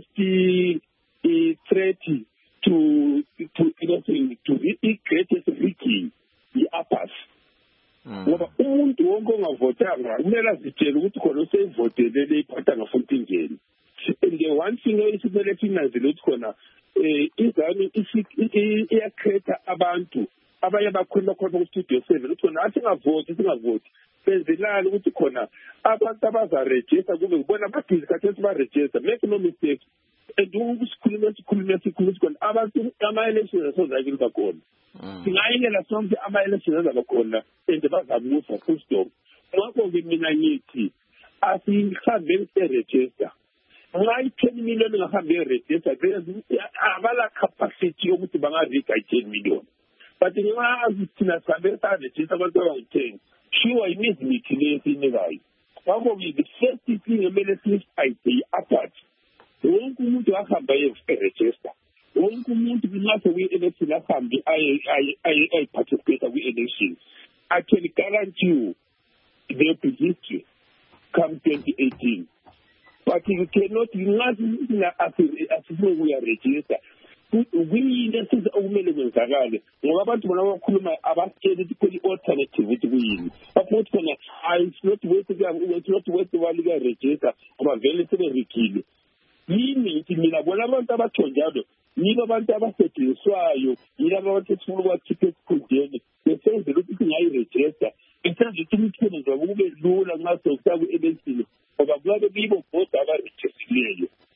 greatest threat to to anything to the greatest rigging the uppers. Ngoba umuntu wonke ongavotanga kumele azitshele ukuthi khona usevotele leyiphatha ngafuna ingeni. And the one thing esimele sinazile ukuthi khona iZANU iyakhetha abantu abanye bakhuluma khona ku studio seven ukuthi khona athi ngavoti singavoti benzelana ukuthi khona abantu abazaregister kube kubona ababhizi kathi baregister. Make no mistake. Ukusikhuluma sikhuluma sikhuluma khona abantu ama-elections asozakile bakhona. Singayekela sonke ama-elections azabakhona and bazabusa full stop. Ngakho-ke mina ngithi asihambe siregister. Nxa i-ten million ngahambe iregister abala capacity yokuthi bangariga i-ten million. But nxa thina sihambe saregister abantu abangu-ten sure imizi le esiyinikayo. Ngakho-ke the first thing emele siyifayithe yi-apart. Wonke umuntu ahamba eregister. Wonke umuntu kumase kwi-election ahambe ayi-participate kwi-election. I can guarantee you there will be history come twenty eighteen. But you cannot imagine asifune kuyaregister. Kuyini esize okumele kwenzakale ngoba abantu bona bakhuluma abatshela ukuthi i-alternative ukuthi kuyini. Bafuthi khona it's not worth it's not worth walika register ngoba vele seberigile. Yini ngithi mina bona abantu abatsho njalo yibo abantu abasetshenziswayo yilabo abantu esifuna ukwakhipha esikhundleni besenzela ukuthi ngayiregister besenzela ukuthi umsebenzi wabo kube lula nxa sekusa ku-election ngoba kulabe kuyibo bodwa abaregistileyo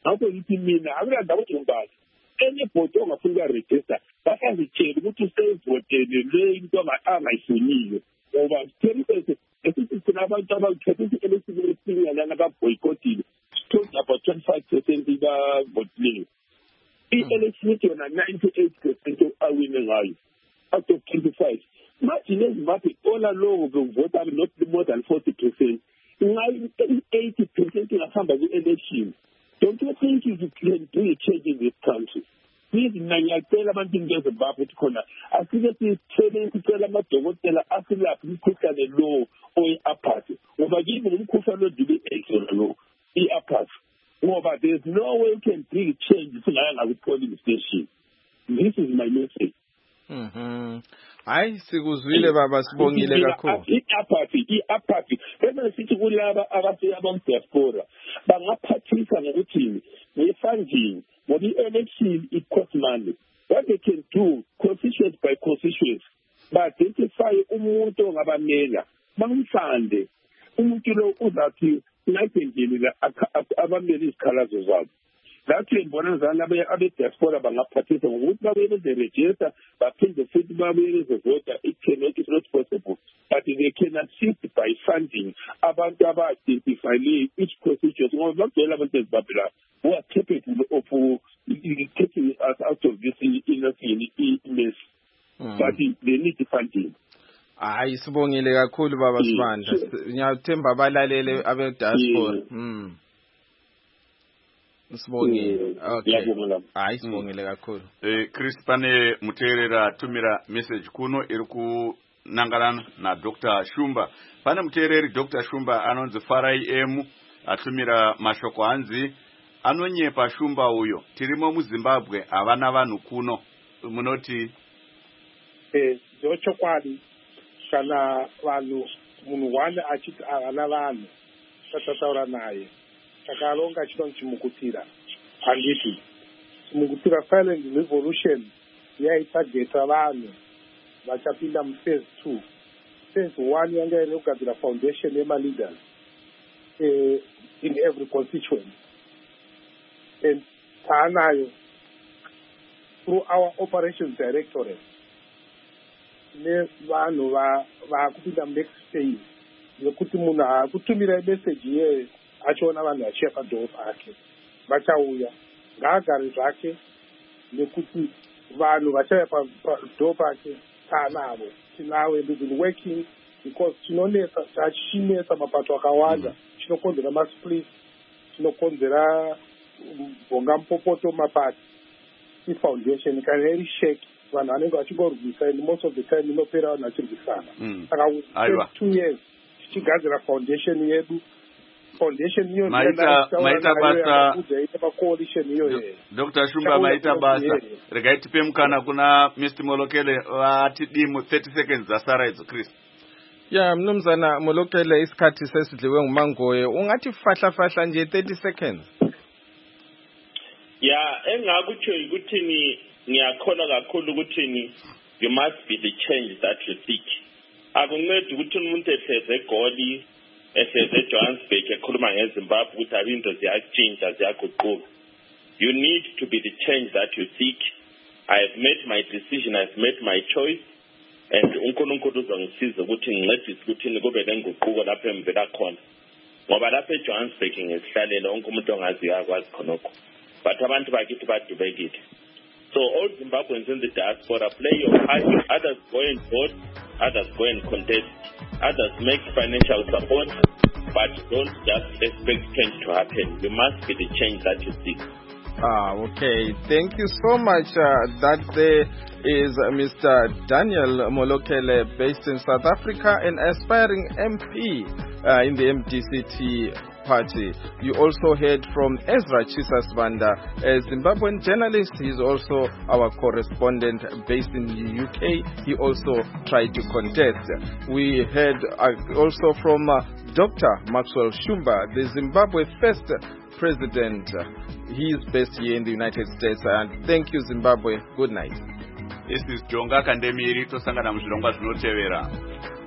ngakho ngithi mina akulanda ukuthi ngibani enye bhodi ongafuni ukuyaregister basazitshela ukuthi usevotele le into angayifuniyo ngoba sithembe esithi thina abantu abakhetha i-election esinyalana kaboyikottile talk about twenty-five percent bavotile i-election yona ninety-eight percent awine ngayo out of twenty-five manje lezimbabwe ola lowo bevota not more than forty percent ngayo eighty percent ingahamba kwi-election. Don't you think you can do a change in this country? Please, ngiyacela abantu ngeZimbabwe ukuthi khona asike sithele sicela amadokotela asilaphe imikhuhlane lo oyi-apathy ngoba kimi ngumkhuhlane odile ekuzona lo i-apathy ngoba there is no way you can bring change singayanga kwi-polling station. This is my message. Mhm. Hayi sikuzwile baba sibongile kakhulu. I-apathy i-apathy bese sithi kulaba abaseyaba diaspora bangaphathisa ngokuthi nge-funding ngoba i-election it costs money. What they can do constituency by constituency ba-identify umuntu ongabamela bamhlande umuntu lo uzathi nayipendelela abamele izikhalazo zabo. That's ngibona ngizana abe-diaspora bangaphathisa ngokuthi babuye bezeregister baphinde futhi babuye bezevota. It cannot, it's not possible, but they can assist by funding abantu aba-identify each constituency ngoba bagcwele abantu eZimbabwe la who are capable of taking us out of this mess, but they need the funding. Hayi sibongile kakhulu baba Sibanda. Ngiyathemba abalalele abe-diaspora. Mm. Sibongile. Okay. Hayi sibongile kakhulu. Eh Chris pane muteerera tumira message kuno iri kunangarana na Doctor Shumba. Pane muteereri Doctor Shumba anonzi Farai M atumira mashoko hanzi anonyepa Shumba uyo. Tirimo muZimbabwe avana vanhu kuno. Munoti eh ndochokwadi kana vanhu munhu wani achiti avana vanhu tatataura naye takalonga chino chimukutira handiti chimukutira silent revolution yaitageta vanhu vachapinda muphase two. Phase one yanga ine kugadzira foundation yema-leaders eh, in every constituency, and taanayo through our operations directorate ne vanhu vakupinda munext phase yekuti munhu akutumira message ye achiona vanhu vachiya padhoropa ake vachauya ngaagare zvake nekuti vanhu vachauya padhoropa ake taanavo tinavo, and we've been working because tinonetsa tachinetsa mapato akawanda chinokonzera masplit chinokonzera bhonga mupopoto mapati ifoundation kana iri shake vanhu vanenge vachingorwisa, and most of the time inopera vanhu vachirwisana. Saka two years tichigadzira foundation yedu foundation iyo maita maita basa coalition iyo Doctor Shumba maita basa regai tipe mukana kuna Mister Molokele ati dimu thirty seconds zasara idzo Chris. Ya mnumzana Molokele isikhathi sesidliwe ngumangoye ungathi fahla fahla nje thirty seconds. Ya engakutsho ukuthini ngiyakholwa kakhulu ukuthini you must be the change that you seek. Akuncedi ukuthi umuntu ehleze egoli ehleze eJohannesburg ekhuluma ngeZimbabwe ukuthi abinto ziyatshintsha ziyaguquka. You need to be the change that you seek. I have made my decision, I have made my choice, and uNkulunkulu uzongisiza ukuthi ngincedise ukuthi kube lenguquko lapho emvela khona. Ngoba lapho eJohannesburg ngesihlalele wonke umuntu ongaziyo akwazi khonokho. But abantu bakithi badubekile. So all Zimbabweans in the diaspora, play your part. Others go and vote, others go and contest, others make financial support, but don't just expect change to happen. You must be the change that you seek. Ah, okay. Thank you so much. Uh, that there is uh, Mister Daniel Molokele, based in South Africa, an aspiring M P uh, in the M D C T party. You also heard from Ezra Chisasbanda, a Zimbabwean journalist. He's also our correspondent based in the U K. He also tried to contest. We heard uh, also from uh, Doctor Maxwell Shumba, the Zimbabwe first president. He is based here in the United States. And thank you, Zimbabwe. Good night. This is Jonga Kandemiri to Sangana Mzilonga Znotevera.